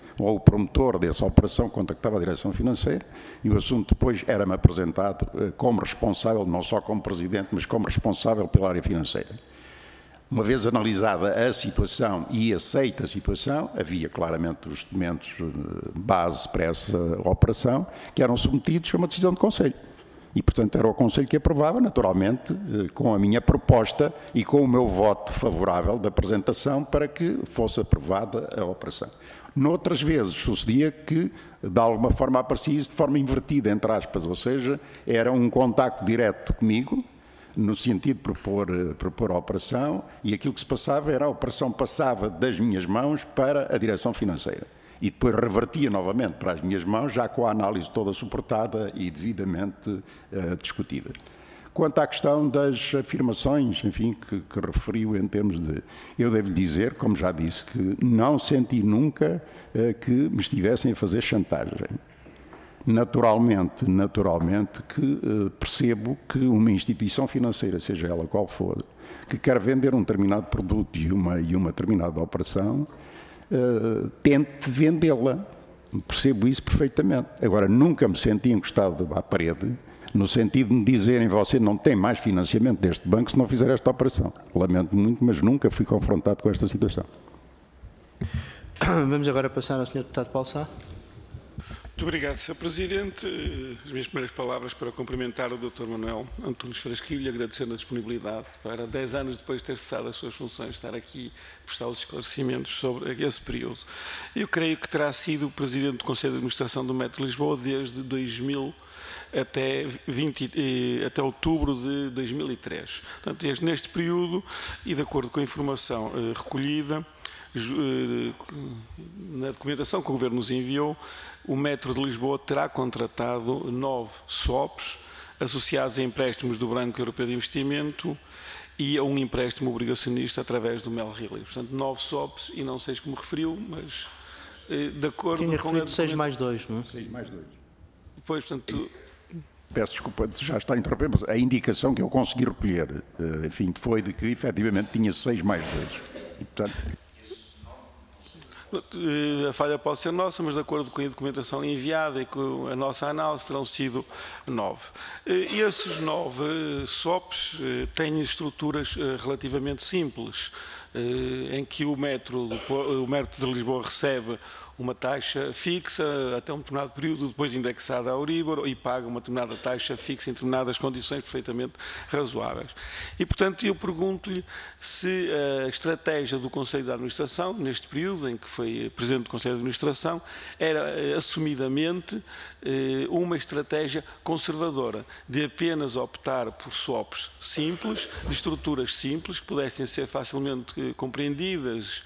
ou o promotor dessa operação contactava a direção financeira e o assunto depois era-me apresentado como responsável, não só como presidente, mas como responsável pela área financeira. Uma vez analisada a situação e aceita a situação, havia claramente os documentos base para essa operação que eram submetidos a uma decisão de Conselho. E, portanto, era o Conselho que aprovava, naturalmente, com a minha proposta e com o meu voto favorável da apresentação para que fosse aprovada a operação. Noutras vezes sucedia que, de alguma forma, aparecia isso de forma invertida, entre aspas, ou seja, era um contacto direto comigo, no sentido de propor a operação, e aquilo que se passava era a operação passava das minhas mãos para a direção financeira. E depois revertia novamente para as minhas mãos, já com a análise toda suportada e devidamente discutida. Quanto à questão das afirmações, enfim, que referiu em termos de... Eu devo dizer, como já disse, que não senti nunca que me estivessem a fazer chantagem. Naturalmente que percebo que uma instituição financeira, seja ela qual for, que quer vender um determinado produto e uma determinada operação, tente vendê-la. Percebo isso perfeitamente. Agora, nunca me senti encostado à parede, no sentido de me dizerem você não tem mais financiamento deste banco se não fizer esta operação. Lamento muito, mas nunca fui confrontado com esta situação. Vamos agora passar ao Sr. Deputado Paulo Sá. Muito obrigado, Sr. Presidente. As minhas primeiras palavras para cumprimentar o Dr. Manuel Antunes Frasquilho, agradecendo a disponibilidade para, 10 anos depois de ter cessado as suas funções, estar aqui a prestar os esclarecimentos sobre esse período. Eu creio que terá sido o Presidente do Conselho de Administração do Metro de Lisboa desde 2000 até outubro de 2003. Portanto, neste período, e de acordo com a informação recolhida, na documentação que o Governo nos enviou, o Metro de Lisboa terá contratado 9 swaps associados a empréstimos do Banco Europeu de Investimento e a um empréstimo obrigacionista através do Mel Healy. Portanto, 9 swaps e não sei como referiu, mas de acordo Tinha com... referido 6 mais 2, não é? 6 mais 2. Depois, portanto... Peço desculpa, já está a interromper, mas a indicação que eu consegui recolher, enfim, foi de que efetivamente tinha 6 mais 2. E, portanto... A falha pode ser nossa, mas de acordo com a documentação enviada e com a nossa análise terão sido 9. E esses 9 SOPs têm estruturas relativamente simples, em que o Metro de Lisboa recebe uma taxa fixa até um determinado período, depois indexada à Euribor, e paga uma determinada taxa fixa em determinadas condições perfeitamente razoáveis. E, portanto, eu pergunto-lhe se a estratégia do Conselho de Administração, neste período em que foi Presidente do Conselho de Administração, era assumidamente uma estratégia conservadora, de apenas optar por swaps simples, de estruturas simples, que pudessem ser facilmente compreendidas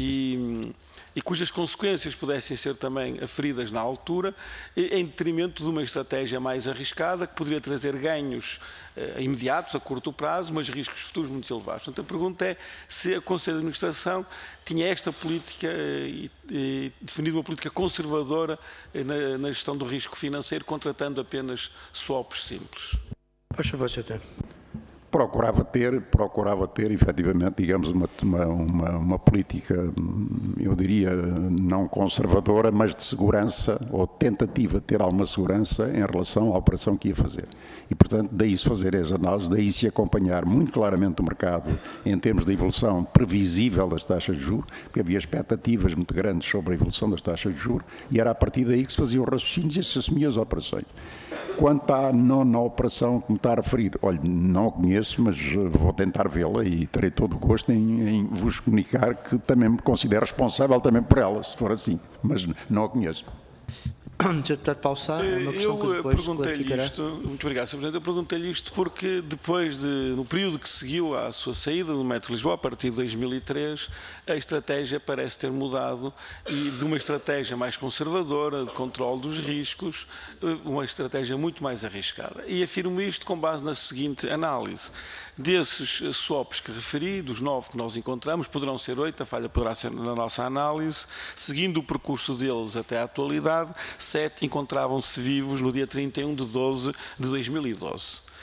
e cujas consequências pudessem ser também aferidas na altura, em detrimento de uma estratégia mais arriscada, que poderia trazer ganhos imediatos, a curto prazo, mas riscos futuros muito elevados. Portanto, a pergunta é se a Conselho de Administração tinha esta política e definido uma política conservadora na gestão do risco financeiro, contratando apenas swaps simples. Por favor, Sr. Deputado. Procurava ter efetivamente, digamos, uma política, eu diria, não conservadora, mas de segurança, ou tentativa de ter alguma segurança em relação à operação que ia fazer. E, portanto, daí se fazer as análises, daí se acompanhar muito claramente o mercado em termos de evolução previsível das taxas de juros, porque havia expectativas muito grandes sobre a evolução das taxas de juros, e era a partir daí que se faziam raciocínios e se assumiam as operações. Quanto à nona operação que me está a referir, olha, não a conheço, mas vou tentar vê-la e terei todo o gosto em vos comunicar que também me considero responsável também por ela, se for assim, mas não a conheço. Sr. Deputado Paulo Sá, é uma questão que depois perguntei-lhe isto, muito obrigado, Sr. Presidente, eu perguntei-lhe isto porque depois no período que seguiu à sua saída do Metro de Lisboa, a partir de 2003, a estratégia parece ter mudado e de uma estratégia mais conservadora, de controle dos riscos, uma estratégia muito mais arriscada. E afirmo isto com base na seguinte análise. Desses swaps que referi, dos 9 que nós encontramos, poderão ser 8, a falha poderá ser na nossa análise, seguindo o percurso deles até à atualidade, 7 encontravam-se vivos no dia 31 de 12 de 2012.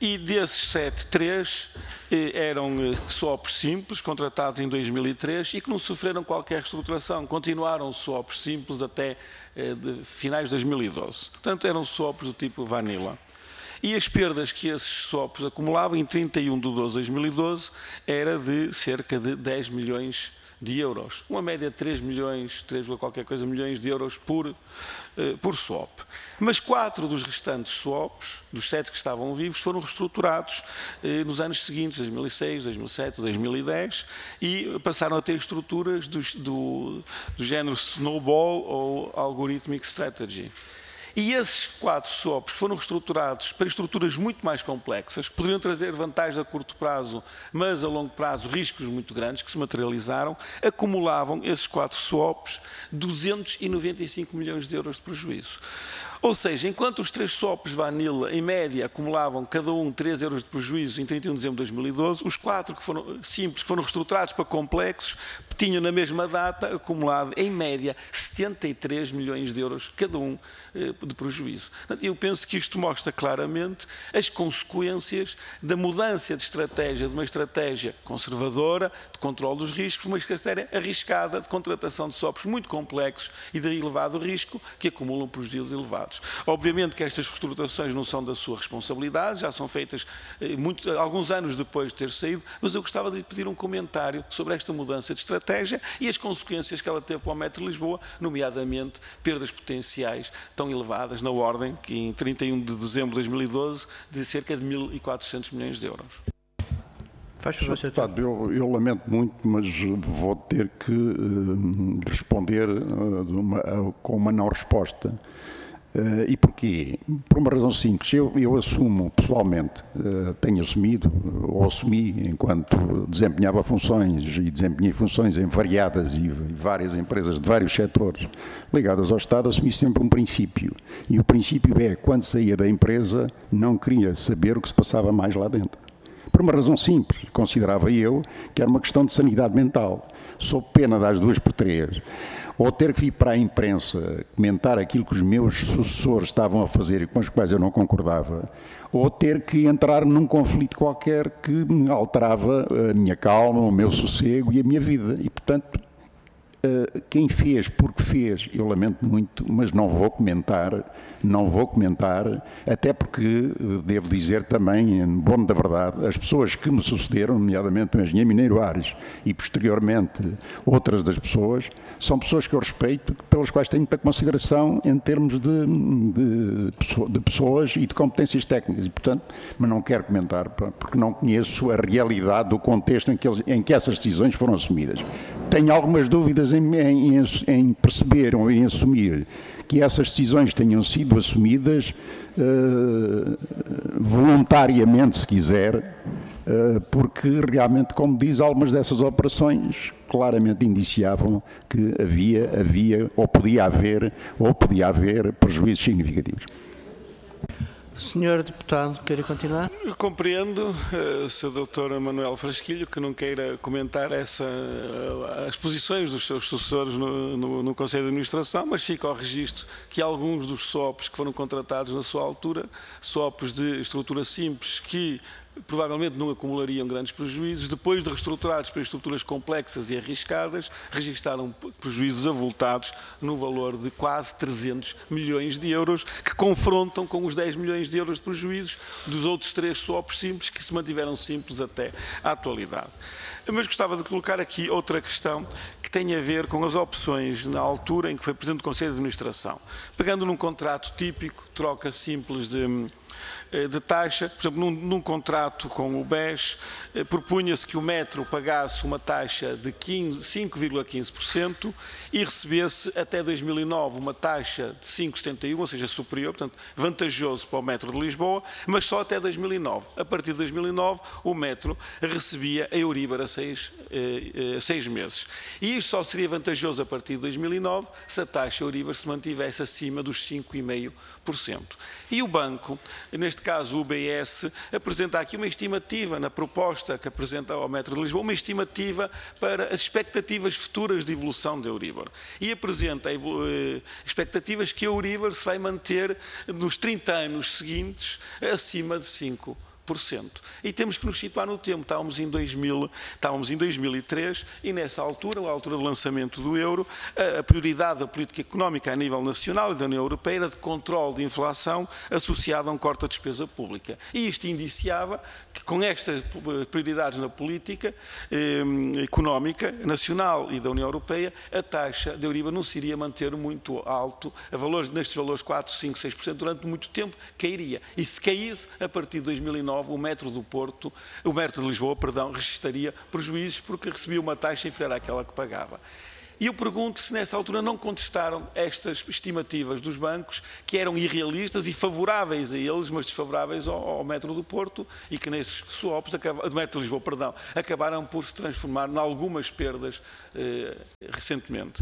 e desses 7, 3 eram swaps simples, contratados em 2003 e que não sofreram qualquer reestruturação, continuaram swaps simples até finais de 2012. Portanto, eram swaps do tipo vanilla. E as perdas que esses swaps acumulavam em 31 de 12 de 2012 era de cerca de 10 milhões de euros. Uma média de 3 milhões, 3, qualquer coisa, milhões de euros por swap. Mas 4 dos restantes swaps, dos 7 que estavam vivos, foram reestruturados nos anos seguintes, 2006, 2007, 2010, e passaram a ter estruturas do género Snowball ou Algorithmic Strategy. E esses 4 swaps foram reestruturados para estruturas muito mais complexas, que poderiam trazer vantagens a curto prazo, mas a longo prazo riscos muito grandes que se materializaram, acumulavam esses 4 swaps 295 milhões de euros de prejuízo. Ou seja, enquanto os 3 swaps vanilla, em média, acumulavam cada um 3 euros de prejuízo em 31 de dezembro de 2012, os 4 que foram simples, que foram reestruturados para complexos, tinham na mesma data acumulado, em média, 73 milhões de euros cada um de prejuízo. Eu penso que isto mostra claramente as consequências da mudança de estratégia, de uma estratégia conservadora, de controle dos riscos, uma estratégia arriscada de contratação de swaps muito complexos e de elevado risco, que acumulam prejuízos elevados. Obviamente que estas reestruturações não são da sua responsabilidade, já são feitas alguns anos depois de ter saído, mas eu gostava de lhe pedir um comentário sobre esta mudança de estratégia e as consequências que ela teve para o Metro de Lisboa, nomeadamente perdas potenciais tão elevadas, na ordem, que em 31 de dezembro de 2012, de cerca de 1.400 milhões de euros. Sr. Deputado, eu lamento muito, mas vou ter que responder com uma não resposta. E porquê? Por uma razão simples. Eu assumo pessoalmente, tenho assumido, ou assumi, enquanto desempenhava funções e desempenhei funções em variadas e várias empresas de vários setores ligadas ao Estado, assumi sempre um princípio. E o princípio é, quando saía da empresa, não queria saber o que se passava mais lá dentro. Por uma razão simples, considerava eu que era uma questão de sanidade mental. Sob pena das 2 por 3. Ou ter que vir para a imprensa comentar aquilo que os meus sucessores estavam a fazer e com os quais eu não concordava, ou ter que entrar num conflito qualquer que me alterava a minha calma, o meu sossego e a minha vida. E, portanto, quem fez porque fez, eu lamento muito, mas não vou comentar, até porque, devo dizer também, em bom da verdade, as pessoas que me sucederam, nomeadamente o engenheiro Mineiro Ares e, posteriormente, outras das pessoas, são pessoas que eu respeito, pelas quais tenho muita consideração em termos de pessoas e de competências técnicas, e, portanto, mas não quero comentar, porque não conheço a realidade do contexto em que essas decisões foram assumidas. Tenho algumas dúvidas em perceber ou em assumir que essas decisões tenham sido assumidas voluntariamente, se quiser, porque realmente, como diz, algumas dessas operações claramente indiciavam que havia ou podia haver prejuízos significativos. Senhor Deputado, quer continuar? Eu compreendo, Sr. Dr. Manuel Frasquilho, que não queira comentar as posições dos seus sucessores no Conselho de Administração, mas fica ao registro que alguns dos swaps que foram contratados na sua altura, swaps de estrutura simples, que provavelmente não acumulariam grandes prejuízos, depois de reestruturados para estruturas complexas e arriscadas, registaram prejuízos avultados no valor de quase 300 milhões de euros, que confrontam com os 10 milhões de euros de prejuízos dos outros 3 swaps simples, que se mantiveram simples até à atualidade. Mas gostava de colocar aqui outra questão que tem a ver com as opções na altura em que foi Presidente do Conselho de Administração. Pegando num contrato típico, troca simples de taxa, por exemplo, num contrato com o BES, propunha-se que o Metro pagasse uma taxa de 5,15% e recebesse até 2009 uma taxa de 5,71%, ou seja, superior, portanto, vantajoso para o Metro de Lisboa, mas só até 2009. A partir de 2009, o Metro recebia a Euribor a 6 meses. E isto só seria vantajoso a partir de 2009 se a taxa Euribor se mantivesse acima dos 5,5%. E o banco, neste caso o UBS, apresenta aqui uma estimativa na proposta que apresenta ao Metro de Lisboa, uma estimativa para as expectativas futuras de evolução da Euribor. E apresenta expectativas que a Euribor se vai manter nos 30 anos seguintes acima de 5%. 1%. E temos que nos situar no tempo. Estávamos em 2003 e nessa altura, a altura do lançamento do euro, a prioridade da política económica a nível nacional e da União Europeia era de controle de inflação associada a um corte da despesa pública. E isto indiciava que com estas prioridades na política económica nacional e da União Europeia, a taxa de Euribor não se iria manter muito alto, nestes valores 4, 5, 6% durante muito tempo, cairia. E se caísse, a partir de 2009, o metro de Lisboa, registraria prejuízos porque recebia uma taxa inferior àquela que pagava. E eu pergunto se nessa altura não contestaram estas estimativas dos bancos que eram irrealistas e favoráveis a eles, mas desfavoráveis ao metro do Porto e que nesses swaps, do metro de Lisboa, acabaram por se transformar em algumas perdas recentemente.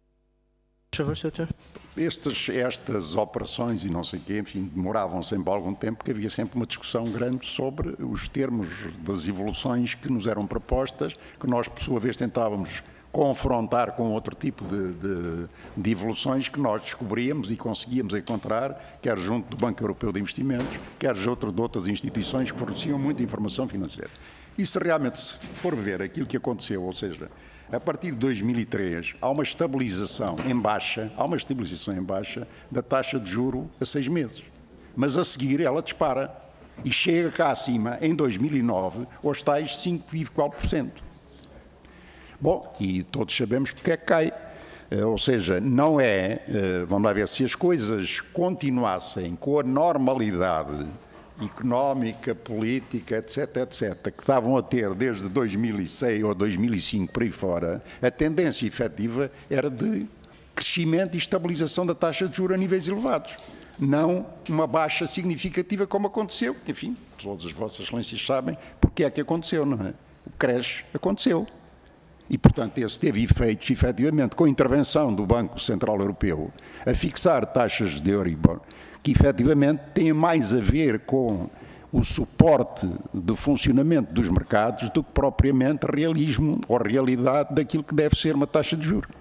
Estas operações e não sei o quê, enfim, demoravam sempre algum tempo, porque havia sempre uma discussão grande sobre os termos das evoluções que nos eram propostas, que nós, por sua vez, tentávamos confrontar com outro tipo de evoluções que nós descobríamos e conseguíamos encontrar, quer junto do Banco Europeu de Investimentos, quer junto de outras instituições que forneciam muita informação financeira. E se realmente se for ver aquilo que aconteceu, ou seja, a partir de 2003 há uma estabilização em baixa da taxa de juro a 6 meses. Mas a seguir ela dispara e chega cá acima, em 2009, aos tais 5,4%. Bom, e todos sabemos porque é que cai. Ou seja, não é, vamos lá ver, se as coisas continuassem com a normalidade económica, política, etc., que estavam a ter desde 2006 ou 2005 por aí fora, a tendência efetiva era de crescimento e estabilização da taxa de juros a níveis elevados. Não uma baixa significativa como aconteceu. Enfim, todas as vossas excelências sabem porque é que aconteceu, não é? O crash aconteceu. E, portanto, esse teve efeitos, efetivamente, com a intervenção do Banco Central Europeu a fixar taxas de Euribor, que efetivamente têm mais a ver com o suporte de funcionamento dos mercados do que propriamente realismo ou realidade daquilo que deve ser uma taxa de juros.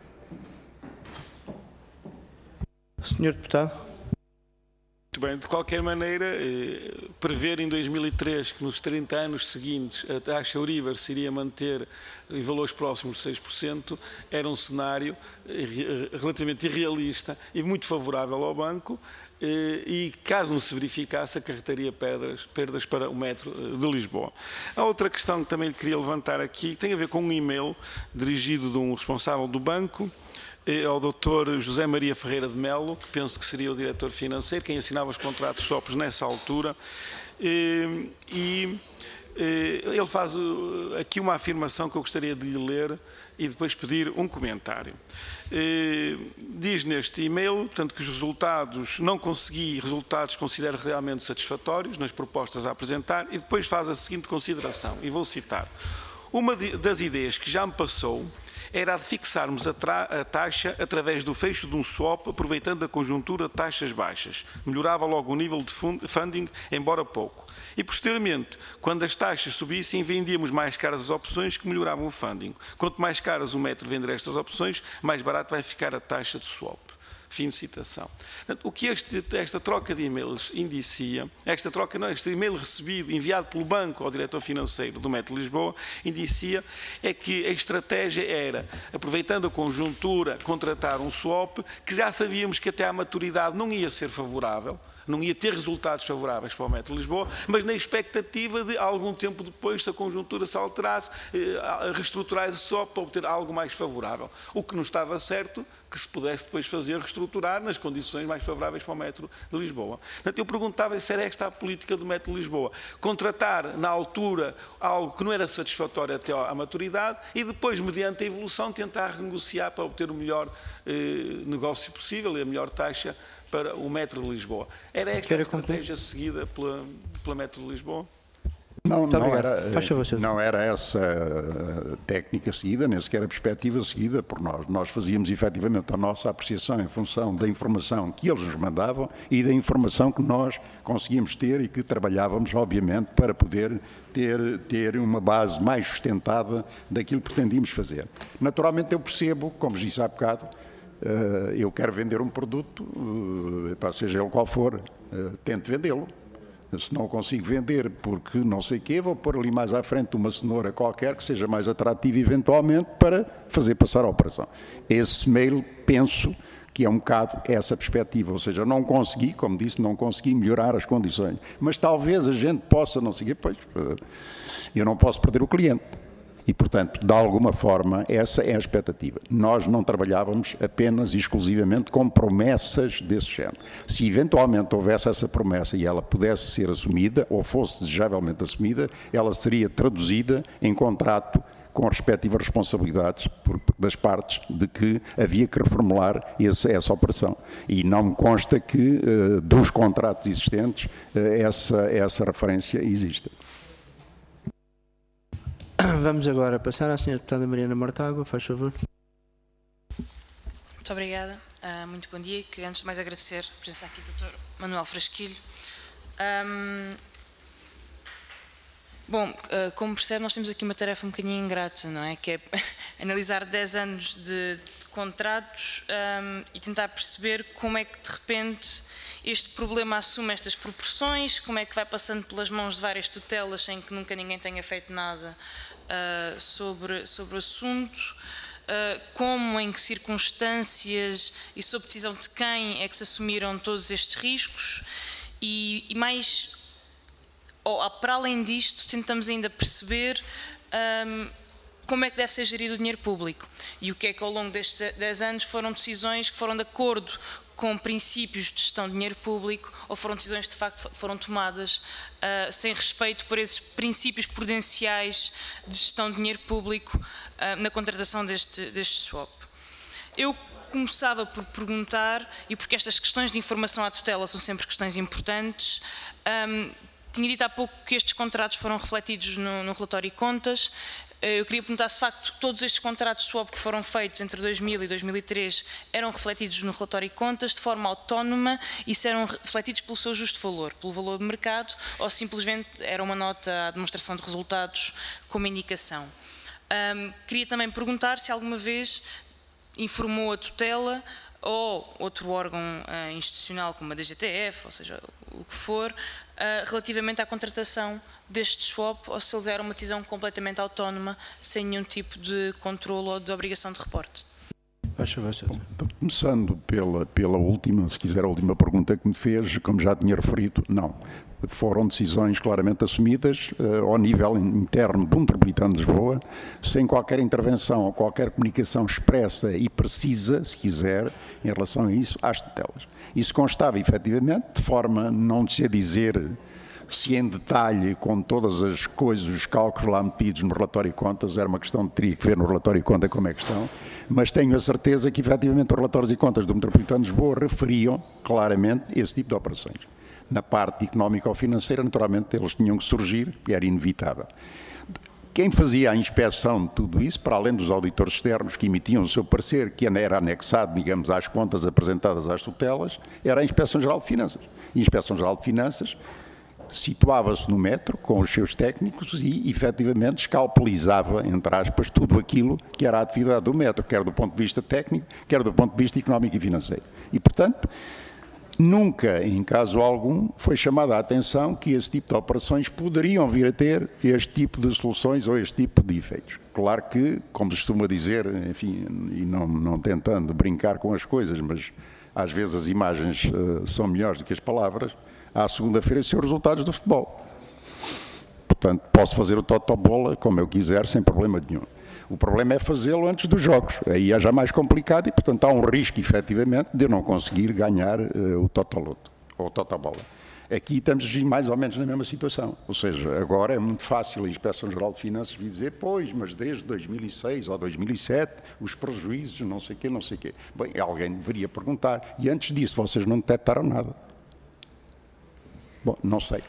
Senhor Deputado. Muito bem, de qualquer maneira, prever em 2003 que nos 30 anos seguintes a taxa Euribor se iria manter em valores próximos de 6% era um cenário relativamente irrealista e muito favorável ao banco e, caso não se verificasse, acarretaria perdas para o metro de Lisboa. A outra questão que também lhe queria levantar aqui tem a ver com um e-mail dirigido de um responsável do banco ao Dr. José Maria Ferreira de Melo, que penso que seria o diretor financeiro, quem assinava os contratos SOPs nessa altura, e ele faz aqui uma afirmação que eu gostaria de lhe ler e depois pedir um comentário. Diz neste e-mail, portanto, que os resultados, não consegui resultados que considero realmente satisfatórios nas propostas a apresentar, e depois faz a seguinte consideração, e vou citar: uma das ideias que já me passou era a de fixarmos a taxa através do fecho de um swap, aproveitando a conjuntura de taxas baixas. Melhorava logo o nível de funding, embora pouco. E, posteriormente, quando as taxas subissem, vendíamos mais caras as opções que melhoravam o funding. Quanto mais caras o metro vender estas opções, mais barato vai ficar a taxa de swap. Fim de citação. O que esta troca de e-mails indicia, este e-mail recebido, enviado pelo banco ao diretor financeiro do Metro Lisboa, indicia é que a estratégia era, aproveitando a conjuntura, contratar um swap, que já sabíamos que até à maturidade não ia ser favorável, não ia ter resultados favoráveis para o Metro de Lisboa, mas na expectativa de, algum tempo depois, se a conjuntura se alterasse, reestruturar esse swap para obter algo mais favorável. O que não estava certo, que se pudesse depois fazer, reestruturar nas condições mais favoráveis para o Metro de Lisboa. Portanto, eu perguntava se era esta a política do Metro de Lisboa. Contratar, na altura, algo que não era satisfatório até à maturidade e depois, mediante a evolução, tentar renegociar para obter o melhor negócio possível e a melhor taxa para o Metro de Lisboa. Era esta a estratégia seguida pela Metro de Lisboa? Não era essa técnica seguida, nem sequer a perspectiva seguida por nós. Nós fazíamos efetivamente a nossa apreciação em função da informação que eles nos mandavam e da informação que nós conseguíamos ter e que trabalhávamos, obviamente, para poder ter uma base mais sustentada daquilo que pretendíamos fazer. Naturalmente eu percebo, como disse há bocado, eu quero vender um produto, seja ele qual for, tento vendê-lo. Se não consigo vender porque não sei o quê, vou pôr ali mais à frente uma cenoura qualquer que seja mais atrativa eventualmente para fazer passar a operação. Esse mail, penso que é um bocado essa perspectiva, ou seja, não consegui, como disse, não consegui melhorar as condições, mas talvez a gente possa, não sei o quê, pois eu não posso perder o cliente. E, portanto, de alguma forma, essa é a expectativa. Nós não trabalhávamos apenas e exclusivamente com promessas desse género. Se eventualmente houvesse essa promessa e ela pudesse ser assumida, ou fosse desejavelmente assumida, ela seria traduzida em contrato com as respectivas responsabilidades das partes de que havia que reformular essa operação. E não me consta que dos contratos existentes essa referência exista. Vamos agora passar à senhora deputada Mariana Mortágua, faz favor. Muito obrigada, muito bom dia. Queria antes de mais agradecer a presença aqui do Dr. Manuel Frasquilho. Bom, como percebe, nós temos aqui uma tarefa um bocadinho ingrata, não é? Que é analisar 10 anos de contratos e tentar perceber como é que de repente este problema assume estas proporções, como é que vai passando pelas mãos de várias tutelas sem que nunca ninguém tenha feito nada sobre o assunto, como, em que circunstâncias e sob decisão de quem é que se assumiram todos estes riscos e mais, para além disto, tentamos ainda perceber como é que deve ser gerido o dinheiro público e o que é que ao longo destes 10 anos foram decisões que foram de acordo com princípios de gestão de dinheiro público ou foram decisões que de facto foram tomadas sem respeito por esses princípios prudenciais de gestão de dinheiro público na contratação deste swap. Eu começava por perguntar, e porque estas questões de informação à tutela são sempre questões importantes, tinha dito há pouco que estes contratos foram refletidos no relatório de contas. Eu queria perguntar se, de facto, todos estes contratos swap que foram feitos entre 2000 e 2003 eram refletidos no relatório de contas de forma autónoma e se eram refletidos pelo seu justo valor, pelo valor de mercado, ou simplesmente era uma nota à demonstração de resultados como indicação. Queria também perguntar se alguma vez informou a tutela ou outro órgão institucional como a DGTF, ou seja, o que for, relativamente à contratação deste swap, ou se eles eram uma decisão completamente autónoma, sem nenhum tipo de controle ou de obrigação de reporte. Começando pela última, se quiser a última pergunta que me fez, como já tinha referido, não. Foram decisões claramente assumidas ao nível interno do Metropolitano de Lisboa, sem qualquer intervenção ou qualquer comunicação expressa e precisa, se quiser, em relação a isso, às tutelas. Isso constava efetivamente, de forma não se a dizer se em detalhe, com todas as coisas, os cálculos lá metidos no relatório de contas, era uma questão que teria que ver no relatório de contas como é que estão, mas tenho a certeza que efetivamente os relatórios de contas do Metropolitano de Lisboa referiam claramente esse tipo de operações. Na parte económica ou financeira, naturalmente, eles tinham que surgir e era inevitável. Quem fazia a inspeção de tudo isso, para além dos auditores externos que emitiam o seu parecer, que era anexado, digamos, às contas apresentadas às tutelas, era a Inspeção-Geral de Finanças. E a Inspeção-Geral de Finanças situava-se no metro com os seus técnicos e, efetivamente, escalpelizava, entre aspas, tudo aquilo que era a atividade do metro, quer do ponto de vista técnico, quer do ponto de vista económico e financeiro. E, portanto, nunca, em caso algum, foi chamada a atenção que esse tipo de operações poderiam vir a ter este tipo de soluções ou este tipo de efeitos. Claro que, como se costuma dizer, enfim, e não tentando brincar com as coisas, mas às vezes as imagens são melhores do que as palavras, à segunda-feira são os resultados do futebol. Portanto, posso fazer o totobola como eu quiser, sem problema nenhum. O problema é fazê-lo antes dos jogos. Aí é já mais complicado e, portanto, há um risco, efetivamente, de eu não conseguir ganhar o totoloto, ou o totobola. Aqui estamos mais ou menos na mesma situação. Ou seja, agora é muito fácil a Inspeção-Geral de Finanças vir dizer, pois, mas desde 2006 ou 2007, os prejuízos, não sei o quê, não sei o quê. Bem, alguém deveria perguntar. E antes disso, vocês não detectaram nada. Bom, não sei.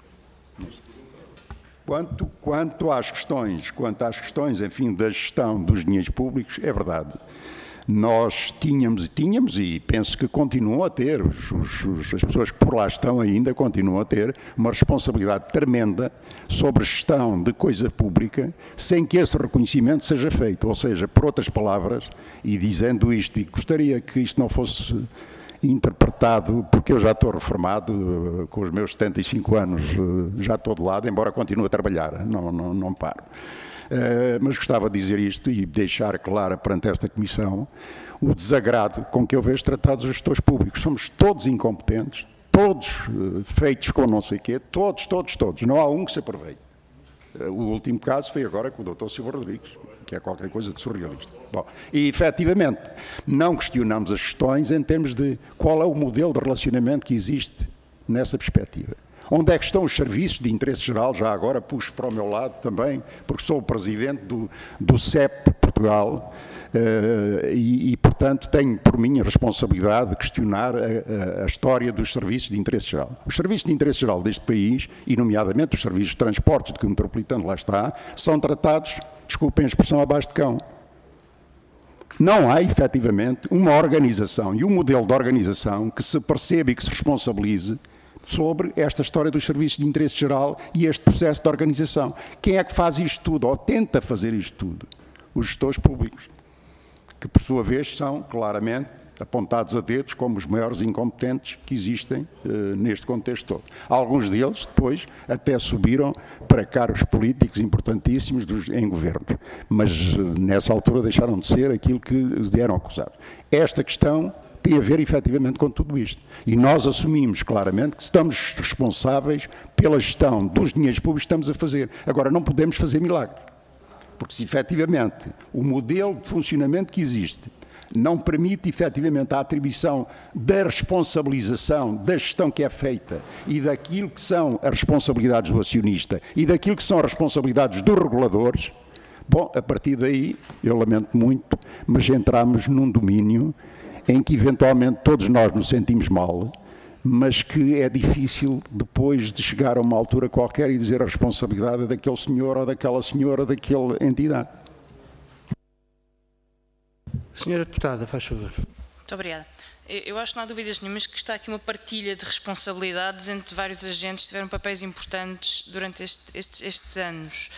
Quanto às questões, enfim, da gestão dos dinheiros públicos, é verdade. Nós tínhamos e penso que continuam a ter, as pessoas que por lá estão ainda continuam a ter uma responsabilidade tremenda sobre a gestão de coisa pública sem que esse reconhecimento seja feito. Ou seja, por outras palavras, e dizendo isto, e gostaria que isto não fosse interpretado, porque eu já estou reformado, com os meus 75 anos já estou de lado, embora continue a trabalhar, não paro. Mas gostava de dizer isto e deixar claro perante esta Comissão o desagrado com que eu vejo tratados os gestores públicos. Somos todos incompetentes, todos feitos com não sei o quê, todos. Não há um que se aproveite. O último caso foi agora com o Dr. Silva Rodrigues, que é qualquer coisa de surrealista. Bom, e, efetivamente, não questionamos as questões em termos de qual é o modelo de relacionamento que existe nessa perspectiva. Onde é que estão os serviços de interesse geral? Já agora puxo para o meu lado também, porque sou o presidente do CEP Portugal e, portanto, tenho por mim a responsabilidade de questionar a história dos serviços de interesse geral. Os serviços de interesse geral deste país, e nomeadamente os serviços de transportes de que o metropolitano lá está, são tratados, desculpem a expressão, abaixo de cão. Não há, efetivamente, uma organização e um modelo de organização que se perceba e que se responsabilize sobre esta história dos serviços de interesse geral e este processo de organização. Quem é que faz isto tudo, ou tenta fazer isto tudo? Os gestores públicos, que por sua vez são claramente apontados a dedos como os maiores incompetentes que existem neste contexto todo. Alguns deles depois até subiram para cargos políticos importantíssimos em governo, mas nessa altura deixaram de ser aquilo que eram acusados. Esta questão tem a ver efetivamente com tudo isto. E nós assumimos claramente que estamos responsáveis pela gestão dos dinheiros públicos que estamos a fazer. Agora, não podemos fazer milagres. Porque se efetivamente o modelo de funcionamento que existe não permite efetivamente a atribuição da responsabilização da gestão que é feita e daquilo que são as responsabilidades do acionista e daquilo que são as responsabilidades dos reguladores, bom, a partir daí, eu lamento muito, mas entramos num domínio em que eventualmente todos nós nos sentimos mal, mas que é difícil depois de chegar a uma altura qualquer e dizer a responsabilidade é daquele senhor ou daquela senhora ou daquela entidade. Senhora Deputada, faz favor. Muito obrigada. Eu acho que não há dúvidas nenhumas que está aqui uma partilha de responsabilidades entre vários agentes que tiveram papéis importantes durante estes anos.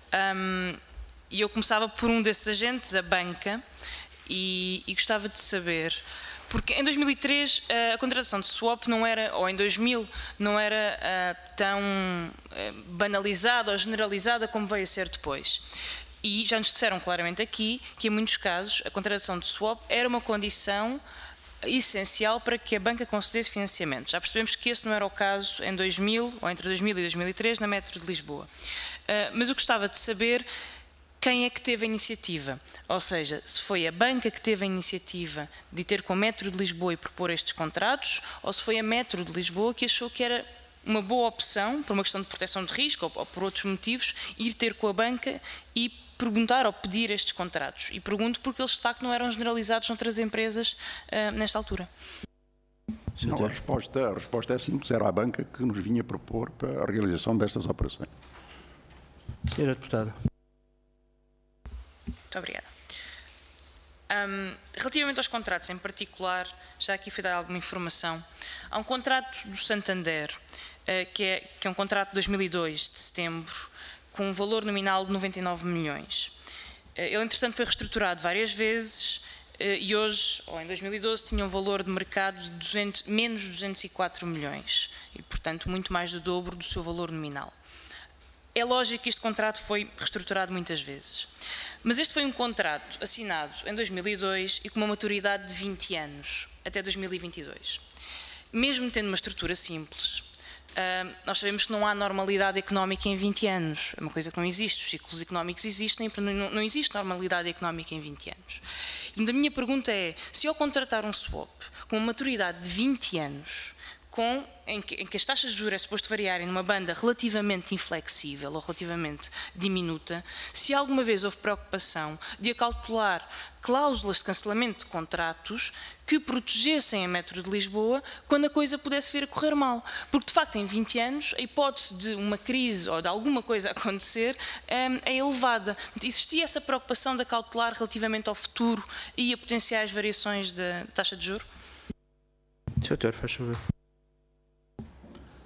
E eu começava por um desses agentes, a banca, e gostava de saber, porque em 2003 a contratação de swap não era, ou em 2000, não era tão banalizada ou generalizada como veio a ser depois. E já nos disseram claramente aqui que, em muitos casos, a contratação de swap era uma condição essencial para que a banca concedesse financiamento. Já percebemos que esse não era o caso em 2000, ou entre 2000 e 2003, na Metro de Lisboa. Mas eu gostava de saber quem é que teve a iniciativa, ou seja, se foi a banca que teve a iniciativa de ter com a Metro de Lisboa e propor estes contratos, ou se foi a Metro de Lisboa que achou que era uma boa opção, por uma questão de proteção de risco ou por outros motivos, ir ter com a banca e perguntar ou pedir estes contratos. E pergunto porque eles de facto não eram generalizados noutras empresas nesta altura. Não, a resposta é simples, era a banca que nos vinha propor para a realização destas operações. Senhora Deputada. Muito obrigada. Relativamente aos contratos em particular, já aqui foi dar alguma informação. Há um contrato do Santander, que é um contrato de 2002, de setembro, com um valor nominal de 99 milhões. Ele, entretanto, foi reestruturado várias vezes e hoje, ou em 2012, tinha um valor de mercado de menos 204 milhões e, portanto, muito mais do dobro do seu valor nominal. É lógico que este contrato foi reestruturado muitas vezes, mas este foi um contrato assinado em 2002 e com uma maturidade de 20 anos, até 2022. Mesmo tendo uma estrutura simples, nós sabemos que não há normalidade económica em 20 anos, é uma coisa que não existe, os ciclos económicos existem, não existe normalidade económica em 20 anos. E a minha pergunta é, se ao contratar um swap com uma maturidade de 20 anos, em que as taxas de juros é suposto variarem numa banda relativamente inflexível ou relativamente diminuta, se alguma vez houve preocupação de acautelar cláusulas de cancelamento de contratos que protegessem a Metro de Lisboa quando a coisa pudesse vir a correr mal. Porque, de facto, em 20 anos, a hipótese de uma crise ou de alguma coisa acontecer é elevada. Existia essa preocupação de acautelar relativamente ao futuro e a potenciais variações da taxa de juros? Sr. Doutor, faz favor.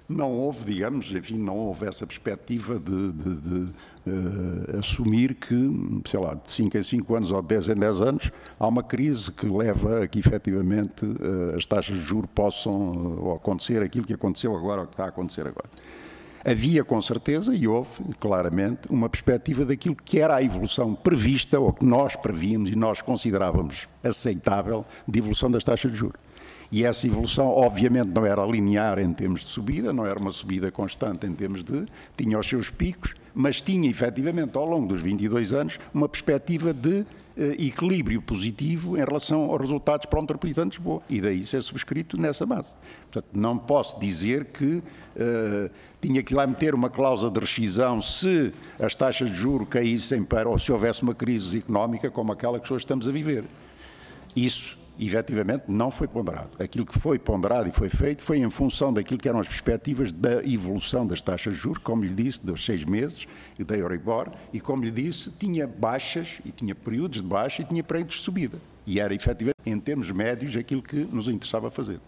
não houve, digamos, enfim, não houve essa perspectiva de assumir que, sei lá, de 5 em 5 anos ou de 10 em 10 anos, há uma crise que leva a que, efetivamente, as taxas de juros possam acontecer aquilo que aconteceu agora ou que está a acontecer agora. Havia, com certeza, e houve, claramente, uma perspectiva daquilo que era a evolução prevista, ou que nós prevíamos e nós considerávamos aceitável, de evolução das taxas de juros. E essa evolução, obviamente, não era linear em termos de subida, não era uma subida constante em termos de... tinha os seus picos, mas tinha, efetivamente, ao longo dos 22 anos, uma perspectiva de equilíbrio positivo em relação aos resultados para o metropolitano de Lisboa. E daí ser subscrito nessa base. Portanto, não posso dizer que tinha que lá meter uma cláusula de rescisão se as taxas de juros caíssem para, ou se houvesse uma crise económica como aquela que hoje estamos a viver. Isso, efetivamente, não foi ponderado. Aquilo que foi ponderado e foi feito foi em função daquilo que eram as perspectivas da evolução das taxas de juros, como lhe disse, dos 6 meses e da Euribor, e como lhe disse, tinha baixas, e tinha períodos de baixa e tinha períodos de subida. E era, efetivamente, em termos médios, aquilo que nos interessava fazer.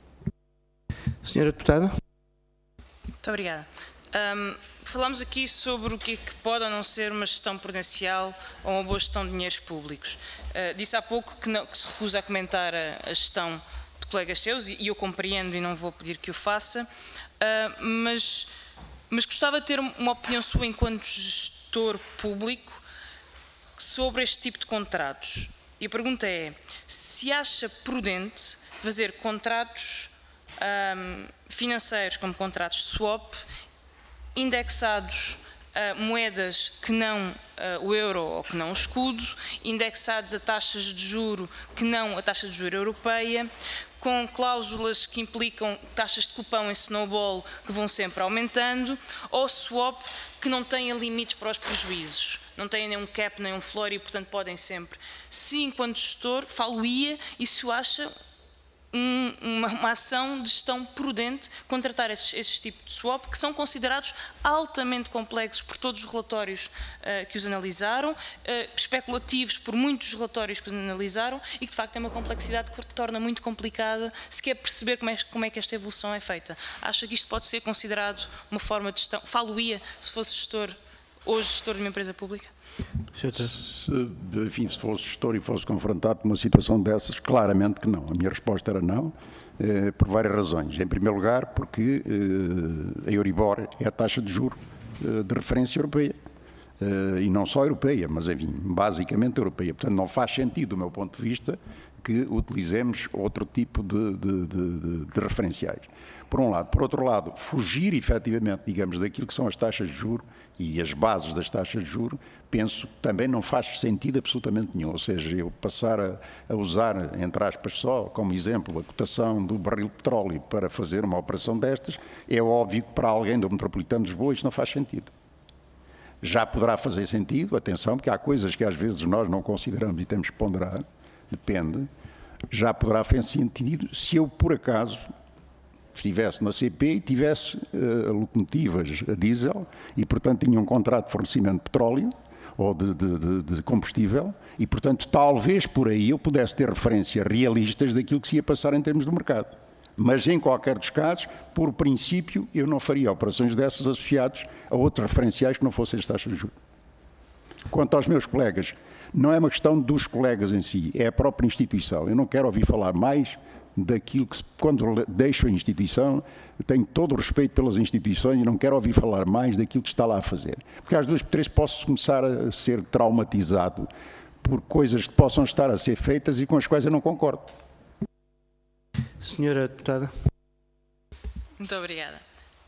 Senhora Deputada. Muito obrigada. Falamos aqui sobre o que é que pode ou não ser uma gestão prudencial ou uma boa gestão de dinheiros públicos. Disse há pouco que se recusa a comentar a gestão de colegas seus, e eu compreendo e não vou pedir que o faça, mas gostava de ter uma opinião sua enquanto gestor público sobre este tipo de contratos. E a pergunta é, se acha prudente fazer contratos financeiros como contratos de swap, indexados a moedas que não o euro ou que não o escudo, indexados a taxas de juro que não a taxa de juro europeia, com cláusulas que implicam taxas de cupão em snowball que vão sempre aumentando, ou swap que não têm limites para os prejuízos, não têm nem um cap nem um floor e, portanto, podem sempre. Se, enquanto gestor, falo-ia e se o acha uma ação de gestão prudente contratar estes tipos de swap, que são considerados altamente complexos por todos os relatórios que os analisaram, especulativos por muitos relatórios que os analisaram e que de facto tem uma complexidade que torna muito complicada se quer perceber como é que esta evolução é feita. Acha que isto pode ser considerado uma forma de gestão? Falo-ia se fosse gestor, hoje gestor de uma empresa pública? Enfim, se fosse gestor e fosse confrontado com uma situação dessas, claramente que não. A minha resposta era não, por várias razões. Em primeiro lugar, porque a Euribor é a taxa de juros de referência europeia. E não só europeia, mas, enfim, basicamente europeia. Portanto, não faz sentido, do meu ponto de vista, que utilizemos outro tipo de referenciais. Por um lado. Por outro lado, fugir, efetivamente, digamos, daquilo que são as taxas de juros e as bases das taxas de juros, penso que também não faz sentido absolutamente nenhum. Ou seja, eu passar a usar, entre aspas só, como exemplo, a cotação do barril de petróleo para fazer uma operação destas, é óbvio que para alguém do metropolitano de Lisboa isto não faz sentido. Já poderá fazer sentido, atenção, porque há coisas que às vezes nós não consideramos e temos que ponderar, depende, já poderá fazer sentido se eu, por acaso, estivesse na CP e tivesse locomotivas a diesel e, portanto, tinha um contrato de fornecimento de petróleo ou de combustível e, portanto, talvez por aí eu pudesse ter referências realistas daquilo que se ia passar em termos de mercado. Mas, em qualquer dos casos, por princípio, eu não faria operações dessas associadas a outros referenciais que não fossem as taxas de juros. Quanto aos meus colegas, não é uma questão dos colegas em si, é a própria instituição. Eu não quero ouvir falar mais daquilo que, quando deixo a instituição, tenho todo o respeito pelas instituições e não quero ouvir falar mais daquilo que está lá a fazer. Porque às 2 por 3 posso começar a ser traumatizado por coisas que possam estar a ser feitas e com as quais eu não concordo. Senhora Deputada. Muito obrigada.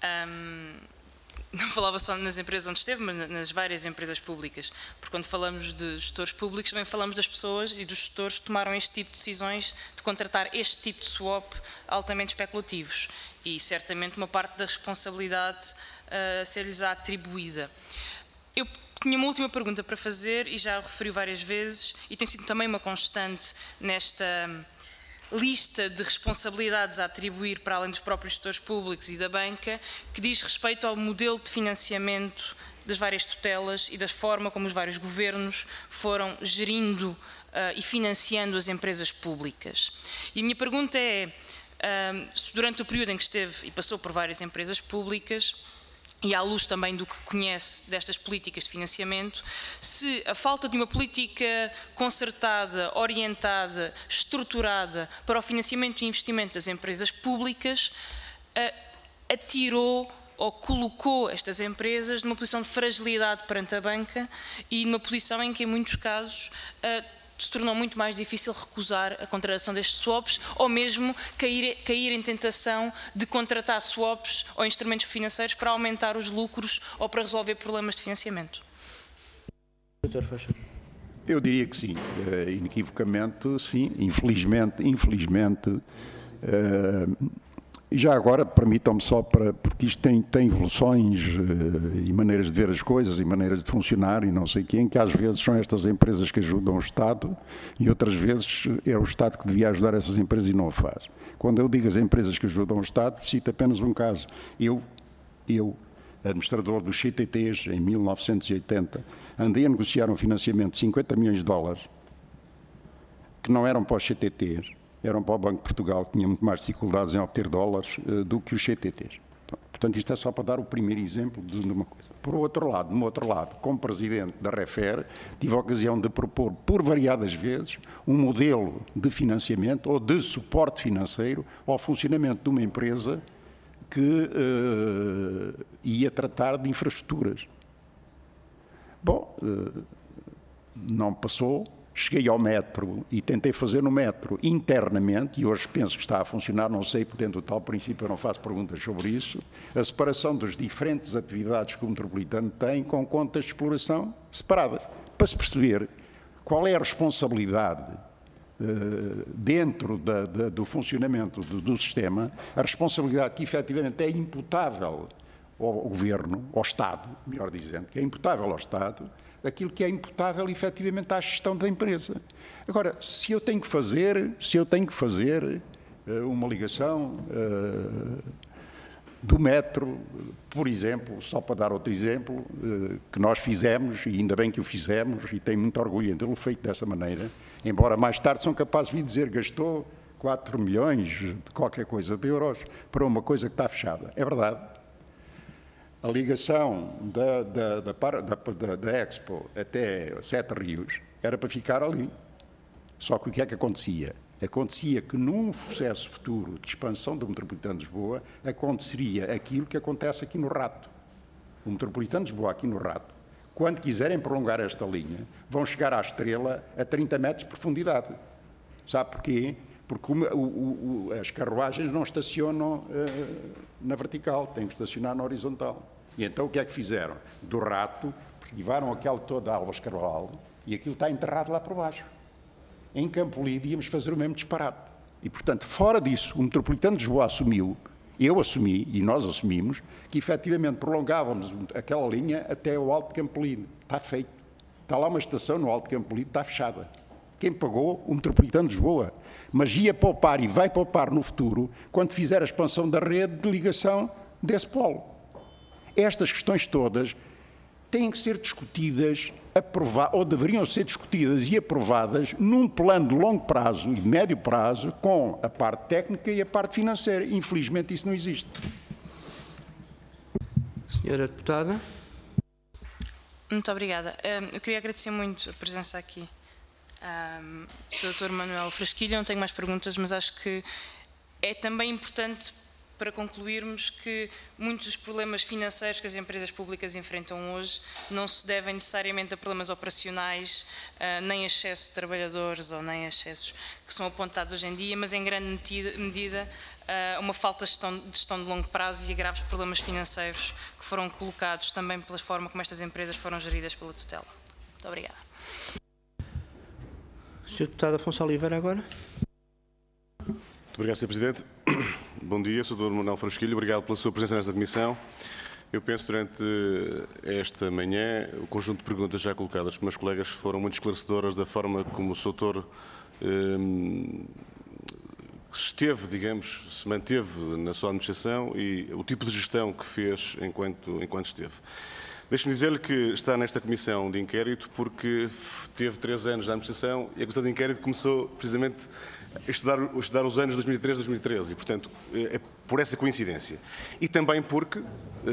Não falava só nas empresas onde esteve, mas nas várias empresas públicas, porque quando falamos de gestores públicos também falamos das pessoas e dos gestores que tomaram este tipo de decisões de contratar este tipo de swap altamente especulativos e certamente uma parte da responsabilidade ser-lhes atribuída. Eu tinha uma última pergunta para fazer e já referi várias vezes e tem sido também uma constante nesta lista de responsabilidades a atribuir para além dos próprios gestores públicos e da banca, que diz respeito ao modelo de financiamento das várias tutelas e da forma como os vários governos foram gerindo e financiando as empresas públicas. E a minha pergunta é, durante o período em que esteve e passou por várias empresas públicas, e à luz também do que conhece destas políticas de financiamento, se a falta de uma política concertada, orientada, estruturada para o financiamento e investimento das empresas públicas atirou ou colocou estas empresas numa posição de fragilidade perante a banca e numa posição em que, em muitos casos, se tornou muito mais difícil recusar a contratação destes swaps ou mesmo cair em tentação de contratar swaps ou instrumentos financeiros para aumentar os lucros ou para resolver problemas de financiamento. Dr. Feixa. Eu diria que sim, inequivocamente sim, infelizmente. E já agora, permitam-me só, porque isto tem evoluções e maneiras de ver as coisas e maneiras de funcionar e não sei quem, que às vezes são estas empresas que ajudam o Estado e outras vezes é o Estado que devia ajudar essas empresas e não o faz. Quando eu digo as empresas que ajudam o Estado, cito apenas um caso. Eu administrador dos CTTs, em 1980, andei a negociar um financiamento de 50 milhões de dólares, que não eram para os CTTs, eram para o Banco de Portugal, que tinha muito mais dificuldades em obter dólares do que os CTTs. Portanto, isto é só para dar o primeiro exemplo de uma coisa. Por outro lado, como presidente da REFER, tive a ocasião de propor, por variadas vezes, um modelo de financiamento ou de suporte financeiro ao funcionamento de uma empresa que ia tratar de infraestruturas. Bom, não passou. Cheguei ao metro e tentei fazer no metro internamente, e hoje penso que está a funcionar, não sei, porque dentro do tal princípio eu não faço perguntas sobre isso, a separação das diferentes atividades que o metropolitano tem com contas de exploração separadas, para se perceber qual é a responsabilidade dentro do funcionamento do sistema, a responsabilidade que efetivamente é imputável ao Governo, ao Estado, melhor dizendo, que é imputável ao Estado, aquilo que é imputável efetivamente à gestão da empresa. Agora, se eu tenho que fazer uma ligação do metro, por exemplo, só para dar outro exemplo, que nós fizemos, e ainda bem que o fizemos, e tenho muito orgulho em tê-lo feito dessa maneira, embora mais tarde são capazes de vir dizer gastou 4 milhões de qualquer coisa de euros para uma coisa que está fechada. É verdade. A ligação da Expo até Sete Rios era para ficar ali. Só que o que é que acontecia? Acontecia que num processo futuro de expansão do Metropolitano de Lisboa aconteceria aquilo que acontece aqui no Rato. O Metropolitano de Lisboa aqui no Rato, quando quiserem prolongar esta linha, vão chegar à Estrela a 30 metros de profundidade. Sabe porquê? Porque as carruagens não estacionam na vertical, têm que estacionar na horizontal. E então o que é que fizeram? Do Rato, levaram aquele todo a Álvares Carvalho e aquilo está enterrado lá por baixo. Em Campolide íamos fazer o mesmo disparate. E, portanto, fora disso, o Metropolitano de Lisboa assumiu, eu assumi e nós assumimos, que efetivamente prolongávamos aquela linha até o Alto de Campolide. Está feito. Está lá uma estação no Alto de Campolide, está fechada. Quem pagou? O Metropolitano de Lisboa. Mas ia poupar e vai poupar no futuro quando fizer a expansão da rede de ligação desse polo. Estas questões todas têm que ser discutidas, ou deveriam ser discutidas e aprovadas num plano de longo prazo e de médio prazo com a parte técnica e a parte financeira. Infelizmente isso não existe. Senhora Deputada. Muito obrigada. Eu queria agradecer muito a presença aqui do Dr. Manuel Frasquilho. Não tenho mais perguntas, mas acho que é também importante para concluirmos que muitos dos problemas financeiros que as empresas públicas enfrentam hoje não se devem necessariamente a problemas operacionais, nem a excesso de trabalhadores ou nem a excessos que são apontados hoje em dia, mas em grande medida uma falta de gestão de longo prazo e a graves problemas financeiros que foram colocados também pela forma como estas empresas foram geridas pela tutela. Muito obrigada. Sr. Deputado Afonso Oliveira, agora. Muito obrigado, Sr. Presidente. Bom dia, Sr. Dr. Manuel Frasquilho. Obrigado pela sua presença nesta comissão. Eu penso durante esta manhã o conjunto de perguntas já colocadas por meus colegas foram muito esclarecedoras da forma como o Sr. Doutor esteve, digamos, se manteve na sua administração e o tipo de gestão que fez enquanto esteve. Deixe-me dizer-lhe que está nesta comissão de inquérito porque teve 3 anos na administração e a comissão de inquérito começou precisamente a estudar os anos 2003 e 2013 e, portanto, é por essa coincidência. E também porque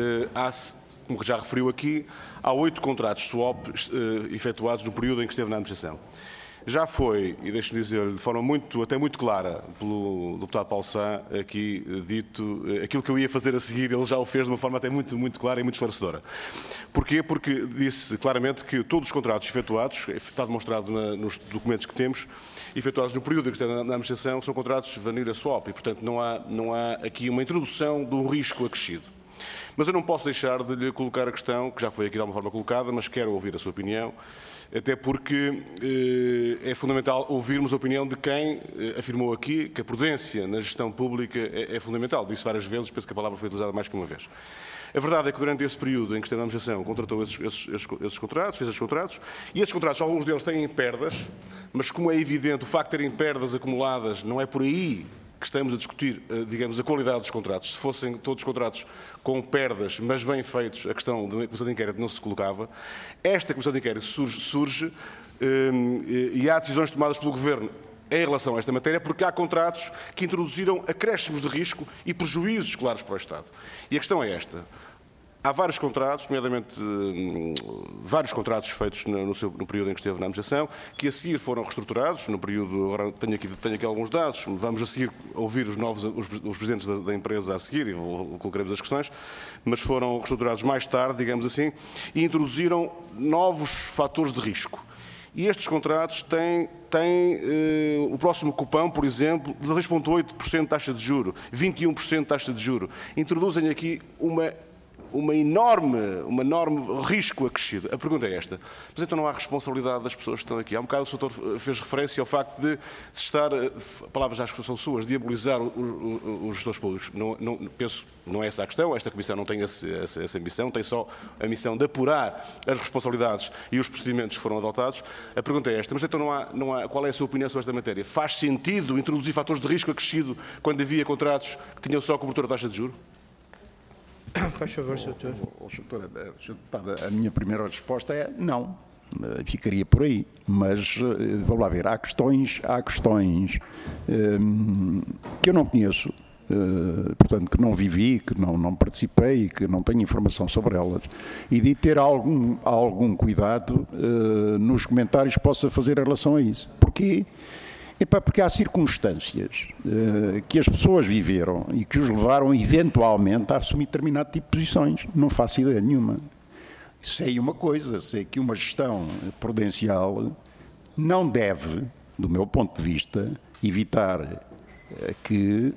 como já referiu aqui, há 8 contratos swap efetuados no período em que esteve na administração. Já foi, e deixe-me dizer-lhe de forma até muito clara, pelo deputado Paulo Sá, aqui dito aquilo que eu ia fazer a seguir, ele já o fez de uma forma até muito clara e muito esclarecedora. Porquê? Porque disse claramente que todos os contratos efetuados, está demonstrado nos documentos que temos, efetuados no período em que esteve na administração, são contratos vanilla swap e, portanto, não há aqui uma introdução do risco acrescido. Mas eu não posso deixar de lhe colocar a questão, que já foi aqui de alguma forma colocada, mas quero ouvir a sua opinião, até porque é fundamental ouvirmos a opinião de quem afirmou aqui que a prudência na gestão pública é fundamental. Disse várias vezes, penso que a palavra foi utilizada mais que uma vez. A verdade é que durante esse período em que esteve na administração contratou esses contratos, fez esses contratos, e esses contratos, alguns deles têm perdas, mas como é evidente, o facto de terem perdas acumuladas não é por aí que estamos a discutir, digamos, a qualidade dos contratos. Se fossem todos contratos com perdas, mas bem feitos, a questão da Comissão de Inquérito não se colocava. Esta Comissão de Inquérito surge e há decisões tomadas pelo Governo em relação a esta matéria, porque há contratos que introduziram acréscimos de risco e prejuízos claros para o Estado. E a questão é esta. Há vários contratos, nomeadamente vários contratos feitos no período em que esteve na administração, que a seguir foram reestruturados, no período, agora tenho aqui alguns dados, vamos a seguir ouvir os presidentes da empresa a seguir e colocaremos as questões, mas foram reestruturados mais tarde, digamos assim, e introduziram novos fatores de risco. E estes contratos têm o próximo cupão, por exemplo, 16,8% de taxa de juro, 21% de taxa de juro. Introduzem aqui um enorme risco acrescido. A pergunta é esta. Mas então não há responsabilidade das pessoas que estão aqui. Há um bocado o Sr. fez referência ao facto de se estar, palavras já que são suas, diabolizar os gestores públicos. Não é essa a questão. Esta Comissão não tem essa missão, tem só a missão de apurar as responsabilidades e os procedimentos que foram adotados. A pergunta é esta. Mas então não há qual é a sua opinião sobre esta matéria? Faz sentido introduzir fatores de risco acrescido quando havia contratos que tinham só cobertura de taxa de juros? Faz favor, Sr. Deputado, a minha primeira resposta é não. Ficaria por aí. Mas, vamos lá ver, há questões que eu não conheço, portanto, que não vivi, que não participei, que não tenho informação sobre elas, e de ter algum cuidado nos comentários que possa fazer em relação a isso. Porquê? Porque há circunstâncias que as pessoas viveram e que os levaram eventualmente a assumir determinado tipo de posições. Não faço ideia nenhuma. Sei uma coisa, sei que uma gestão prudencial não deve, do meu ponto de vista, evitar que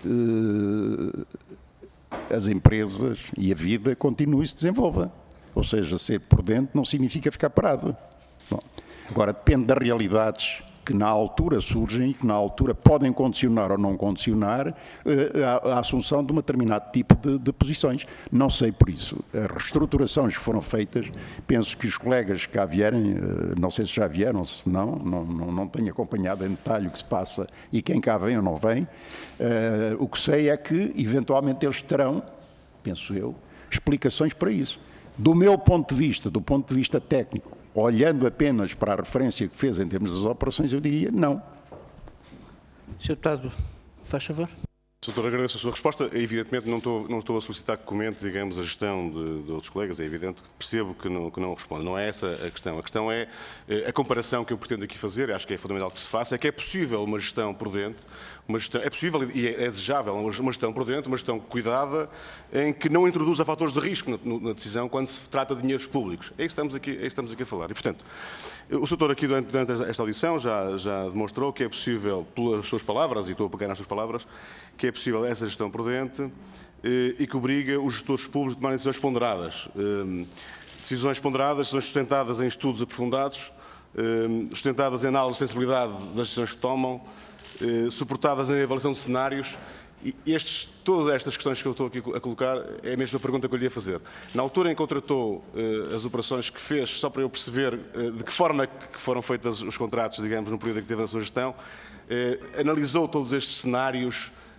as empresas e a vida continuem e se desenvolva. Ou seja, ser prudente não significa ficar parado. Bom, agora, depende das realidades que na altura surgem e que na altura podem condicionar ou não condicionar a assunção de um determinado tipo de posições. Não sei por isso. As reestruturações que foram feitas, penso que os colegas que cá vierem, não sei se já vieram, se não tenho acompanhado em detalhe o que se passa e quem cá vem ou não vem, o que sei é que eventualmente eles terão, penso eu, explicações para isso. Do meu ponto de vista técnico, olhando apenas para a referência que fez em termos das operações, eu diria não. Sr. Deputado, faz favor. Doutor, agradeço a sua resposta. Evidentemente não estou a solicitar que comente, digamos, a gestão de outros colegas. É evidente que percebo que não responde. Não é essa a questão. A questão é a comparação que eu pretendo aqui fazer, acho que é fundamental que se faça, é que é possível uma gestão prudente, é possível e é desejável uma gestão prudente, uma gestão cuidada, em que não introduza fatores de risco na decisão quando se trata de dinheiros públicos. É isso que estamos aqui a falar. E, portanto, o Sr. aqui durante esta audição já demonstrou que é possível, pelas suas palavras, e estou a pegar nas suas palavras, que é possível essa gestão prudente e que obriga os gestores públicos a tomarem decisões ponderadas. Decisões ponderadas, decisões sustentadas em estudos aprofundados, sustentadas em análise de sensibilidade das decisões que tomam, suportadas em avaliação de cenários. E todas estas questões que eu estou aqui a colocar é a mesma pergunta que eu lhe ia fazer. Na altura em que contratou as operações que fez, só para eu perceber de que forma que foram feitos os contratos, digamos, no período em que teve a sua gestão, analisou todos estes cenários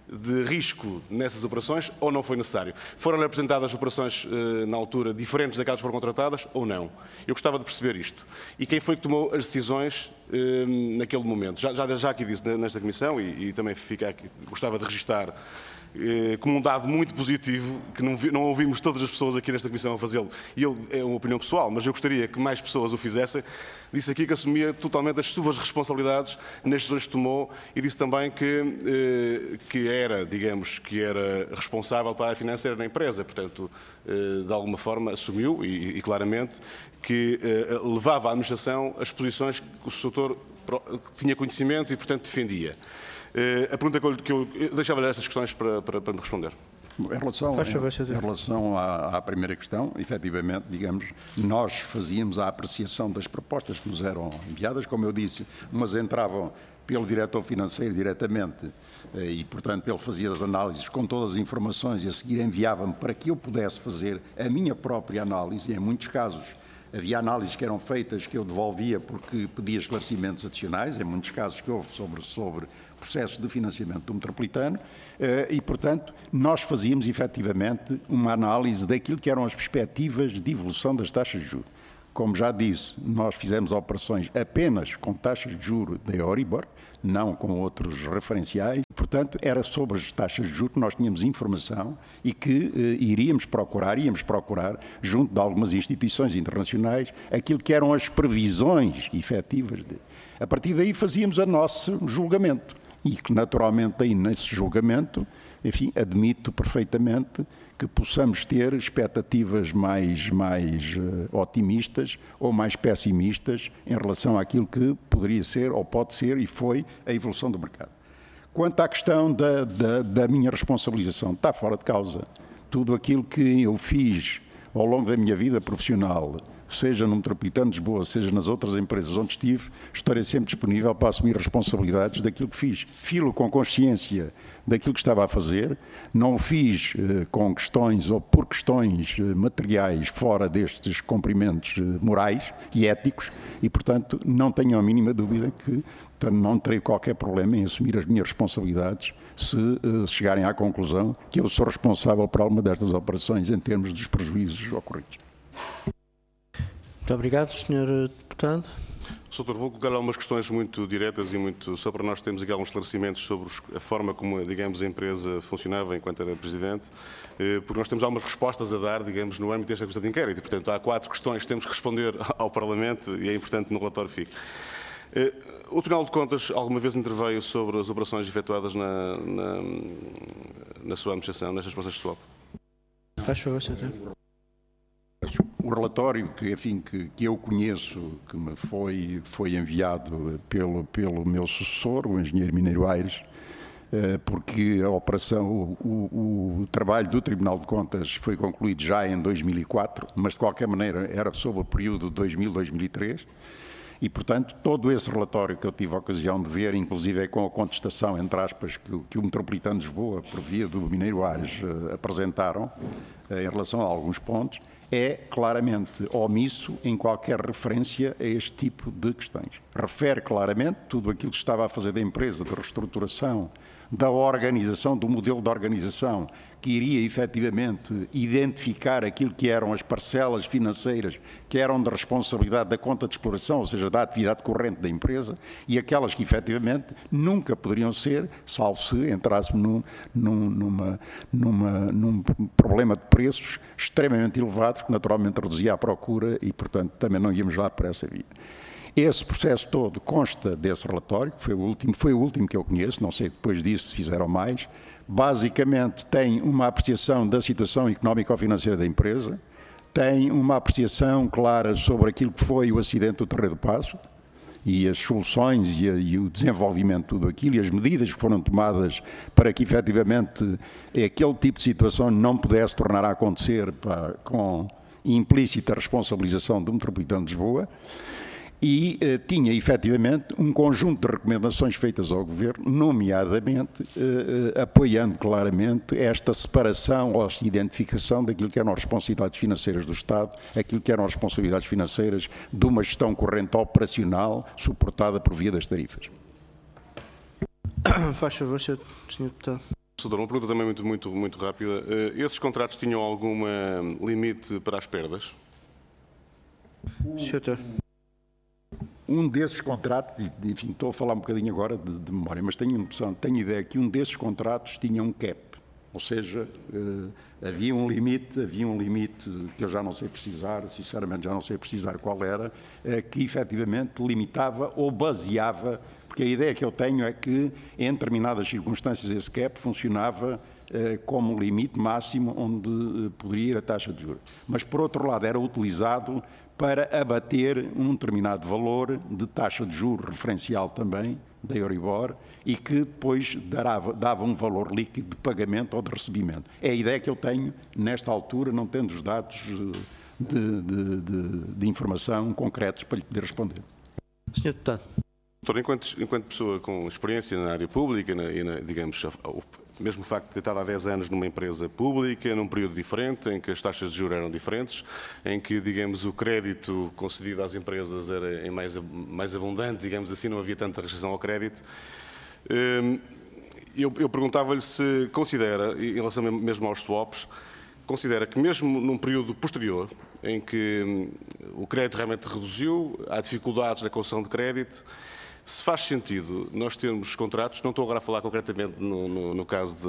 de risco nessas operações ou não foi necessário? Foram-lhe apresentadas operações na altura diferentes daquelas que foram contratadas ou não? Eu gostava de perceber isto. E quem foi que tomou as decisões naquele momento? Já aqui disse nesta comissão e também fica aqui, gostava de registar como um dado muito positivo, que não ouvimos todas as pessoas aqui nesta comissão a fazê-lo, e é uma opinião pessoal, mas eu gostaria que mais pessoas o fizessem. Disse aqui que assumia totalmente as suas responsabilidades nas decisões que tomou e disse também que era, digamos, que era responsável para a financeira da empresa, portanto, de alguma forma assumiu e claramente que levava à administração as posições que o setor tinha conhecimento e, portanto, defendia. A pergunta que eu deixava-lhe estas questões para me responder. Em relação à primeira questão, efetivamente, digamos, nós fazíamos a apreciação das propostas que nos eram enviadas, como eu disse, umas entravam pelo diretor financeiro diretamente e, portanto, ele fazia as análises com todas as informações e a seguir enviava-me para que eu pudesse fazer a minha própria análise, e em muitos casos havia análises que eram feitas que eu devolvia porque pedia esclarecimentos adicionais, em muitos casos que houve sobre processos de financiamento do metropolitano, e, portanto, nós fazíamos efetivamente uma análise daquilo que eram as perspectivas de evolução das taxas de juros. Como já disse, nós fizemos operações apenas com taxas de juros da Euribor, não com outros referenciais. Portanto, era sobre as taxas de juros que nós tínhamos informação e que íamos procurar, junto de algumas instituições internacionais, aquilo que eram as previsões efetivas. A partir daí fazíamos o nosso julgamento e que, naturalmente, aí nesse julgamento, enfim, admito perfeitamente que possamos ter expectativas mais otimistas ou mais pessimistas em relação àquilo que poderia ser ou pode ser e foi a evolução do mercado. Quanto à questão da minha responsabilização, está fora de causa. Tudo aquilo que eu fiz ao longo da minha vida profissional, seja no Metropolitano de Lisboa, seja nas outras empresas onde estive, estarei sempre disponível para assumir responsabilidades daquilo que fiz. Filo com consciência daquilo que estava a fazer, não o fiz com questões ou por questões materiais fora destes cumprimentos morais e éticos e, portanto, não tenho a mínima dúvida que não terei qualquer problema em assumir as minhas responsabilidades se chegarem à conclusão que eu sou responsável por alguma destas operações em termos dos prejuízos ocorridos. Muito obrigado, Sr. Deputado. Doutor, vou colocar algumas questões muito diretas e muito, só para nós termos aqui alguns esclarecimentos sobre a forma como, digamos, a empresa funcionava enquanto era Presidente, porque nós temos algumas respostas a dar, digamos, no âmbito desta Comissão de Inquérito, e, portanto, há 4 questões que temos que responder ao Parlamento e é importante que no relatório fique. O Tribunal de Contas alguma vez interveio sobre as operações efetuadas na sua administração, nestas operações de swap? Faz favor, Sr. O relatório que eu conheço, que me foi enviado pelo meu sucessor, o engenheiro Mineiro Aires, porque a operação, o trabalho do Tribunal de Contas foi concluído já em 2004, mas de qualquer maneira era sobre o período de 2000-2003, e, portanto, todo esse relatório que eu tive a ocasião de ver, inclusive com a contestação, entre aspas, que o Metropolitano de Lisboa, por via do Mineiro Aires, apresentaram em relação a alguns pontos, é claramente omisso em qualquer referência a este tipo de questões. Refere claramente tudo aquilo que estava a fazer da empresa, de reestruturação, da organização, do modelo de organização, que iria efetivamente identificar aquilo que eram as parcelas financeiras que eram de responsabilidade da conta de exploração, ou seja, da atividade corrente da empresa, e aquelas que efetivamente nunca poderiam ser, salvo se entrássemos num problema de preços extremamente elevados, que naturalmente reduzia a procura e, portanto, também não íamos lá por essa via. Esse processo todo consta desse relatório, que foi o último que eu conheço, não sei depois disso se fizeram mais. Basicamente tem uma apreciação da situação económico-financeira da empresa, tem uma apreciação clara sobre aquilo que foi o acidente do Terreiro do Paço e as soluções e o desenvolvimento de tudo aquilo e as medidas que foram tomadas para que efetivamente aquele tipo de situação não pudesse tornar a acontecer com implícita responsabilização do Metropolitano de Lisboa. E tinha, efetivamente, um conjunto de recomendações feitas ao Governo, nomeadamente apoiando claramente esta separação ou esta identificação daquilo que eram as responsabilidades financeiras do Estado, aquilo que eram as responsabilidades financeiras de uma gestão corrente operacional suportada por via das tarifas. Faz favor, Sr. Deputado. Uma pergunta também muito rápida. Esses contratos tinham algum limite para as perdas? Senhor Doutor. Um desses contratos, enfim, estou a falar um bocadinho agora de memória, mas tenho ideia que um desses contratos tinha um cap, ou seja, havia um limite que eu já não sei precisar, sinceramente já não sei precisar qual era, que efetivamente limitava ou baseava, porque a ideia que eu tenho é que em determinadas circunstâncias esse cap funcionava como limite máximo onde poderia ir a taxa de juros. Mas, por outro lado, era utilizado para abater um determinado valor de taxa de juros referencial também, da Euribor, e que depois dava um valor líquido de pagamento ou de recebimento. É a ideia que eu tenho nesta altura, não tendo os dados de informação concretos para lhe poder responder. Senhor Deputado. Doutor, enquanto pessoa com experiência na área pública, digamos, mesmo o facto de ter estado há 10 anos numa empresa pública, num período diferente, em que as taxas de juros eram diferentes, em que, digamos, o crédito concedido às empresas era mais abundante, digamos assim, não havia tanta restrição ao crédito, eu perguntava-lhe se considera, em relação mesmo aos swaps, considera que mesmo num período posterior, em que o crédito realmente reduziu, há dificuldades na concessão de crédito, se faz sentido nós termos contratos, não estou agora a falar concretamente no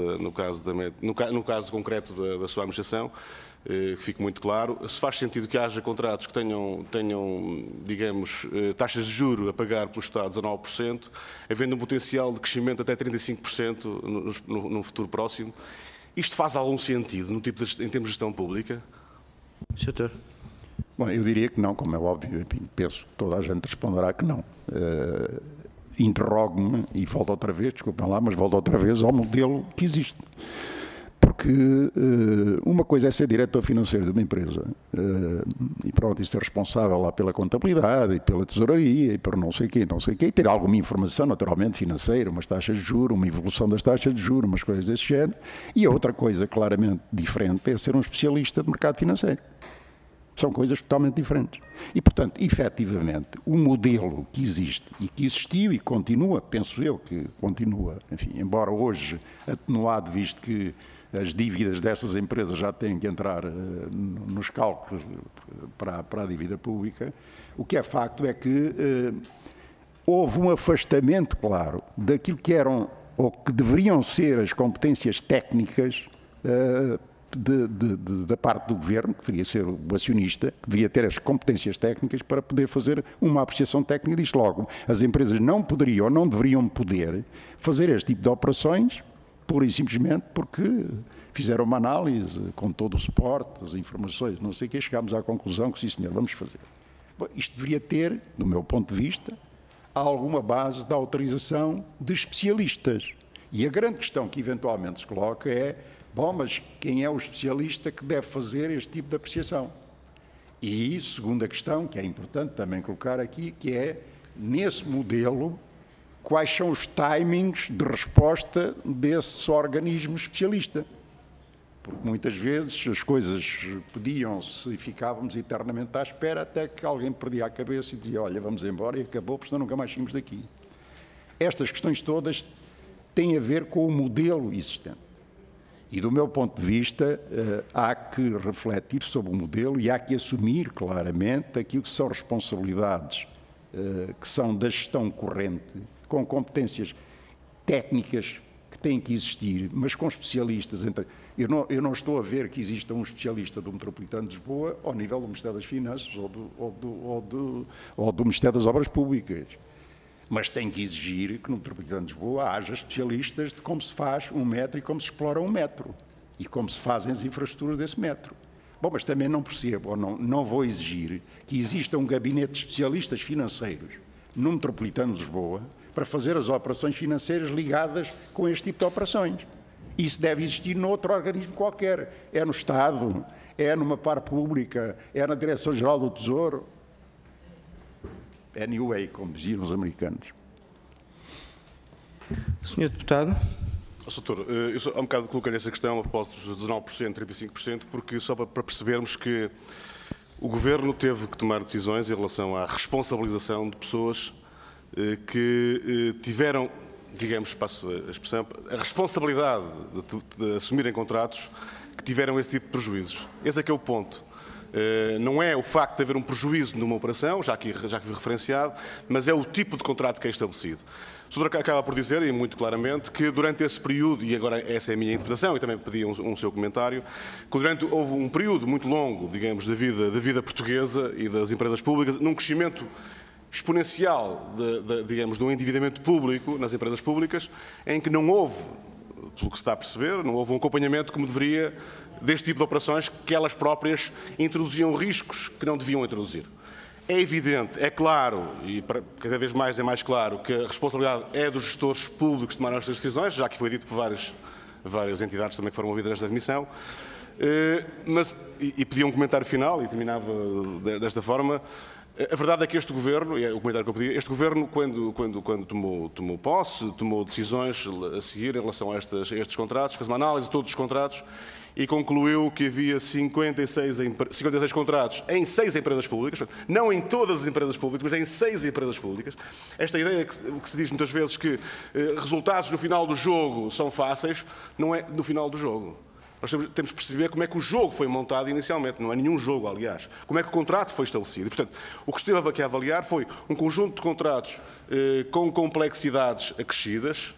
caso concreto da sua administração, que fique muito claro, se faz sentido que haja contratos que tenham digamos, taxas de juros a pagar pelo Estado 19%, havendo um potencial de crescimento até 35% no futuro próximo. Isto faz algum sentido em termos de gestão pública? Senhor Doutor. Bom, eu diria que não, como é óbvio, enfim, penso que toda a gente responderá que não. Interrogo-me e volto outra vez, desculpem lá, mas volto outra vez ao modelo que existe. Porque uma coisa é ser diretor financeiro de uma empresa e pronto, e ser responsável lá pela contabilidade e pela tesouraria e por não sei quê, e ter alguma informação naturalmente financeira, umas taxas de juros, uma evolução das taxas de juros, umas coisas desse género. E a outra coisa claramente diferente é ser um especialista de mercado financeiro. São coisas totalmente diferentes. E, portanto, efetivamente, o modelo que existe e que existiu e continua, penso eu que continua, enfim, embora hoje atenuado, visto que as dívidas dessas empresas já têm que entrar nos cálculos para a dívida pública, o que é facto é que houve um afastamento, claro, daquilo que eram ou que deveriam ser as competências técnicas da parte do Governo, que deveria ser o acionista, que deveria ter as competências técnicas para poder fazer uma apreciação técnica disto. Logo, as empresas não poderiam ou não deveriam poder fazer este tipo de operações, pura e simplesmente porque fizeram uma análise com todo o suporte, as informações, não sei o que, chegámos à conclusão que sim senhor, vamos fazer. Bom, isto deveria ter, do meu ponto de vista, alguma base da autorização de especialistas. E a grande questão que eventualmente se coloca é: bom, mas quem é o especialista que deve fazer este tipo de apreciação? E segunda questão, que é importante também colocar aqui, que é, nesse modelo, quais são os timings de resposta desse organismo especialista? Porque muitas vezes as coisas pediam-se e ficávamos eternamente à espera até que alguém perdia a cabeça e dizia: olha, vamos embora, e acabou, porque senão nunca mais saímos daqui. Estas questões todas têm a ver com o modelo existente. E, do meu ponto de vista, há que refletir sobre o modelo e há que assumir claramente aquilo que são responsabilidades que são da gestão corrente, com competências técnicas que têm que existir, mas com especialistas. Eu não estou a ver que exista um especialista do Metropolitano de Lisboa ao nível do Ministério das Finanças ou do Ministério das Obras Públicas. Mas tem que exigir que no Metropolitano de Lisboa haja especialistas de como se faz um metro e como se explora um metro e como se fazem as infraestruturas desse metro. Bom, mas também não percebo, ou não vou exigir que exista um gabinete de especialistas financeiros no Metropolitano de Lisboa para fazer as operações financeiras ligadas com este tipo de operações. Isso deve existir noutro organismo qualquer. É no Estado, é numa parte pública, é na Direção-Geral do Tesouro. Anyway, como diziam os americanos. Senhor Deputado. Doutor, eu há um bocado coloquei essa questão a propósito dos 19%, 35%, porque só para percebermos que o Governo teve que tomar decisões em relação à responsabilização de pessoas que tiveram digamos, passo a expressão, a responsabilidade de assumirem contratos que tiveram esse tipo de prejuízos. Esse é que é o ponto. Não é o facto de haver um prejuízo numa operação, já que foi referenciado, mas é o tipo de contrato que é estabelecido. O Sr. acaba por dizer, e muito claramente, que durante esse período, e agora essa é a minha interpretação, e também pedi um seu comentário, que houve um período muito longo, digamos, da vida portuguesa e das empresas públicas, num crescimento exponencial, digamos, do endividamento público nas empresas públicas, em que não houve, pelo que se está a perceber, não houve um acompanhamento como deveria deste tipo de operações, que elas próprias introduziam riscos que não deviam introduzir. É evidente, é claro, e cada vez mais é mais claro, que a responsabilidade é dos gestores públicos de tomar estas decisões, já que foi dito por várias entidades também que foram ouvidas nesta admissão, e pedi um comentário final, e terminava desta forma. A verdade é que este Governo, e é o comentário que eu pedi, este Governo, quando tomou posse, tomou decisões a seguir em relação a estes contratos, fez uma análise de todos os contratos, e concluiu que havia 56 contratos em 6 empresas públicas, não em todas as empresas públicas, mas em 6 empresas públicas. Esta ideia que se diz muitas vezes que resultados no final do jogo são fáceis, não é no final do jogo. Nós temos que perceber como é que o jogo foi montado inicialmente, não é nenhum jogo, aliás. Como é que o contrato foi estabelecido. E, portanto, o que esteve aqui a avaliar foi um conjunto de contratos com complexidades acrescidas,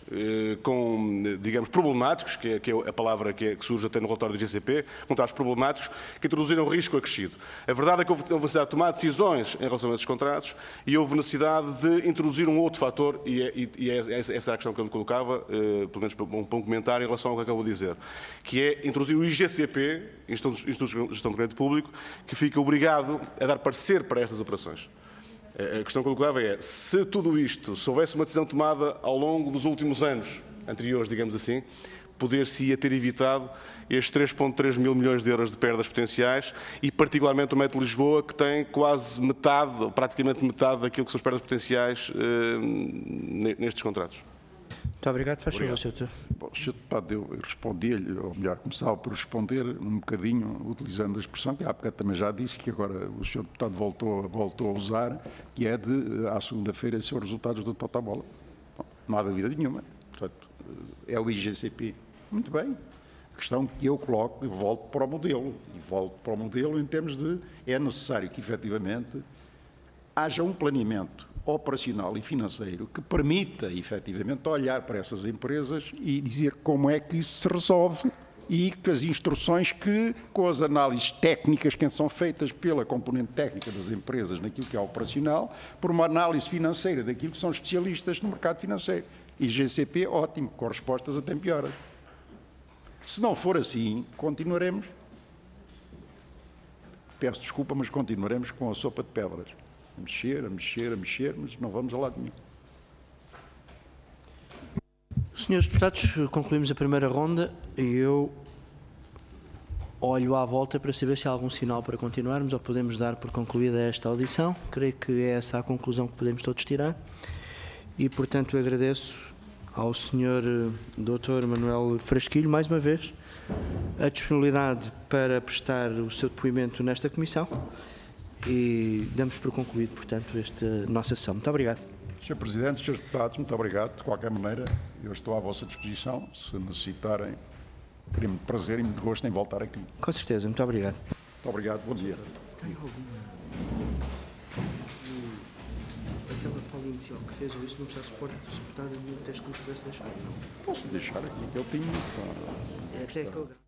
digamos, problemáticos, que é a palavra que surge até no relatório do GCP, contratos problemáticos, que introduziram risco acrescido. A verdade é que houve necessidade de tomar decisões em relação a esses contratos e houve necessidade de introduzir um outro fator, e essa era a questão que eu lhe colocava, pelo menos para um comentário em relação ao que acabou de dizer, que é introduzir o IGCP, Instituto de Gestão do Crédito Público, que fica obrigado a dar parecer para estas operações. A questão que eu colocava é, se tudo isto, se houvesse uma decisão tomada ao longo dos últimos anos anteriores, digamos assim, poder-se-ia ter evitado estes 3,3 mil milhões de euros de perdas potenciais e particularmente o Metro de Lisboa, que tem quase metade, ou praticamente metade daquilo que são as perdas potenciais nestes contratos. Muito obrigado. Faz favor, Sr. Bom, Sr. Deputado, eu respondi-lhe, ou melhor, começava por responder um bocadinho, utilizando a expressão que há bocado também já disse, que agora o Sr. Deputado voltou a usar, que é de, à segunda-feira, ser os resultados do Totobola. Não há dúvida nenhuma. Portanto, é o IGCP. Muito bem. A questão que eu coloco, eu volto para o modelo. E volto para o modelo em termos de, é necessário que, efetivamente, haja um planeamento operacional e financeiro que permita, efetivamente, olhar para essas empresas e dizer como é que isso se resolve e que as instruções que, com as análises técnicas que são feitas pela componente técnica das empresas naquilo que é operacional, por uma análise financeira daquilo que são especialistas no mercado financeiro. E GCP, ótimo, com respostas até piores. Se não for assim, continuaremos, peço desculpa, mas continuaremos com a sopa de pedras. A mexer, mas não vamos a lado nenhum. Senhores deputados, concluímos a primeira ronda e eu olho à volta para saber se há algum sinal para continuarmos ou podemos dar por concluída esta audição. Creio que é essa a conclusão que podemos todos tirar e, portanto, agradeço ao Sr. Dr. Manuel Frasquilho, mais uma vez, a disponibilidade para prestar o seu depoimento nesta comissão. E damos por concluído, portanto, esta nossa sessão. Muito obrigado. Sr. Presidente, Srs. Deputados, muito obrigado. De qualquer maneira, eu estou à vossa disposição. Se necessitarem, teria muito prazer e muito gosto em voltar aqui. Com certeza. Muito obrigado. Muito obrigado. Bom dia. Tem alguma... Aquela fala inicial que fez, ou isso não está suportada no texto que me pudesse deixar? Não. Posso deixar aqui, que eu tenho... É até aquele...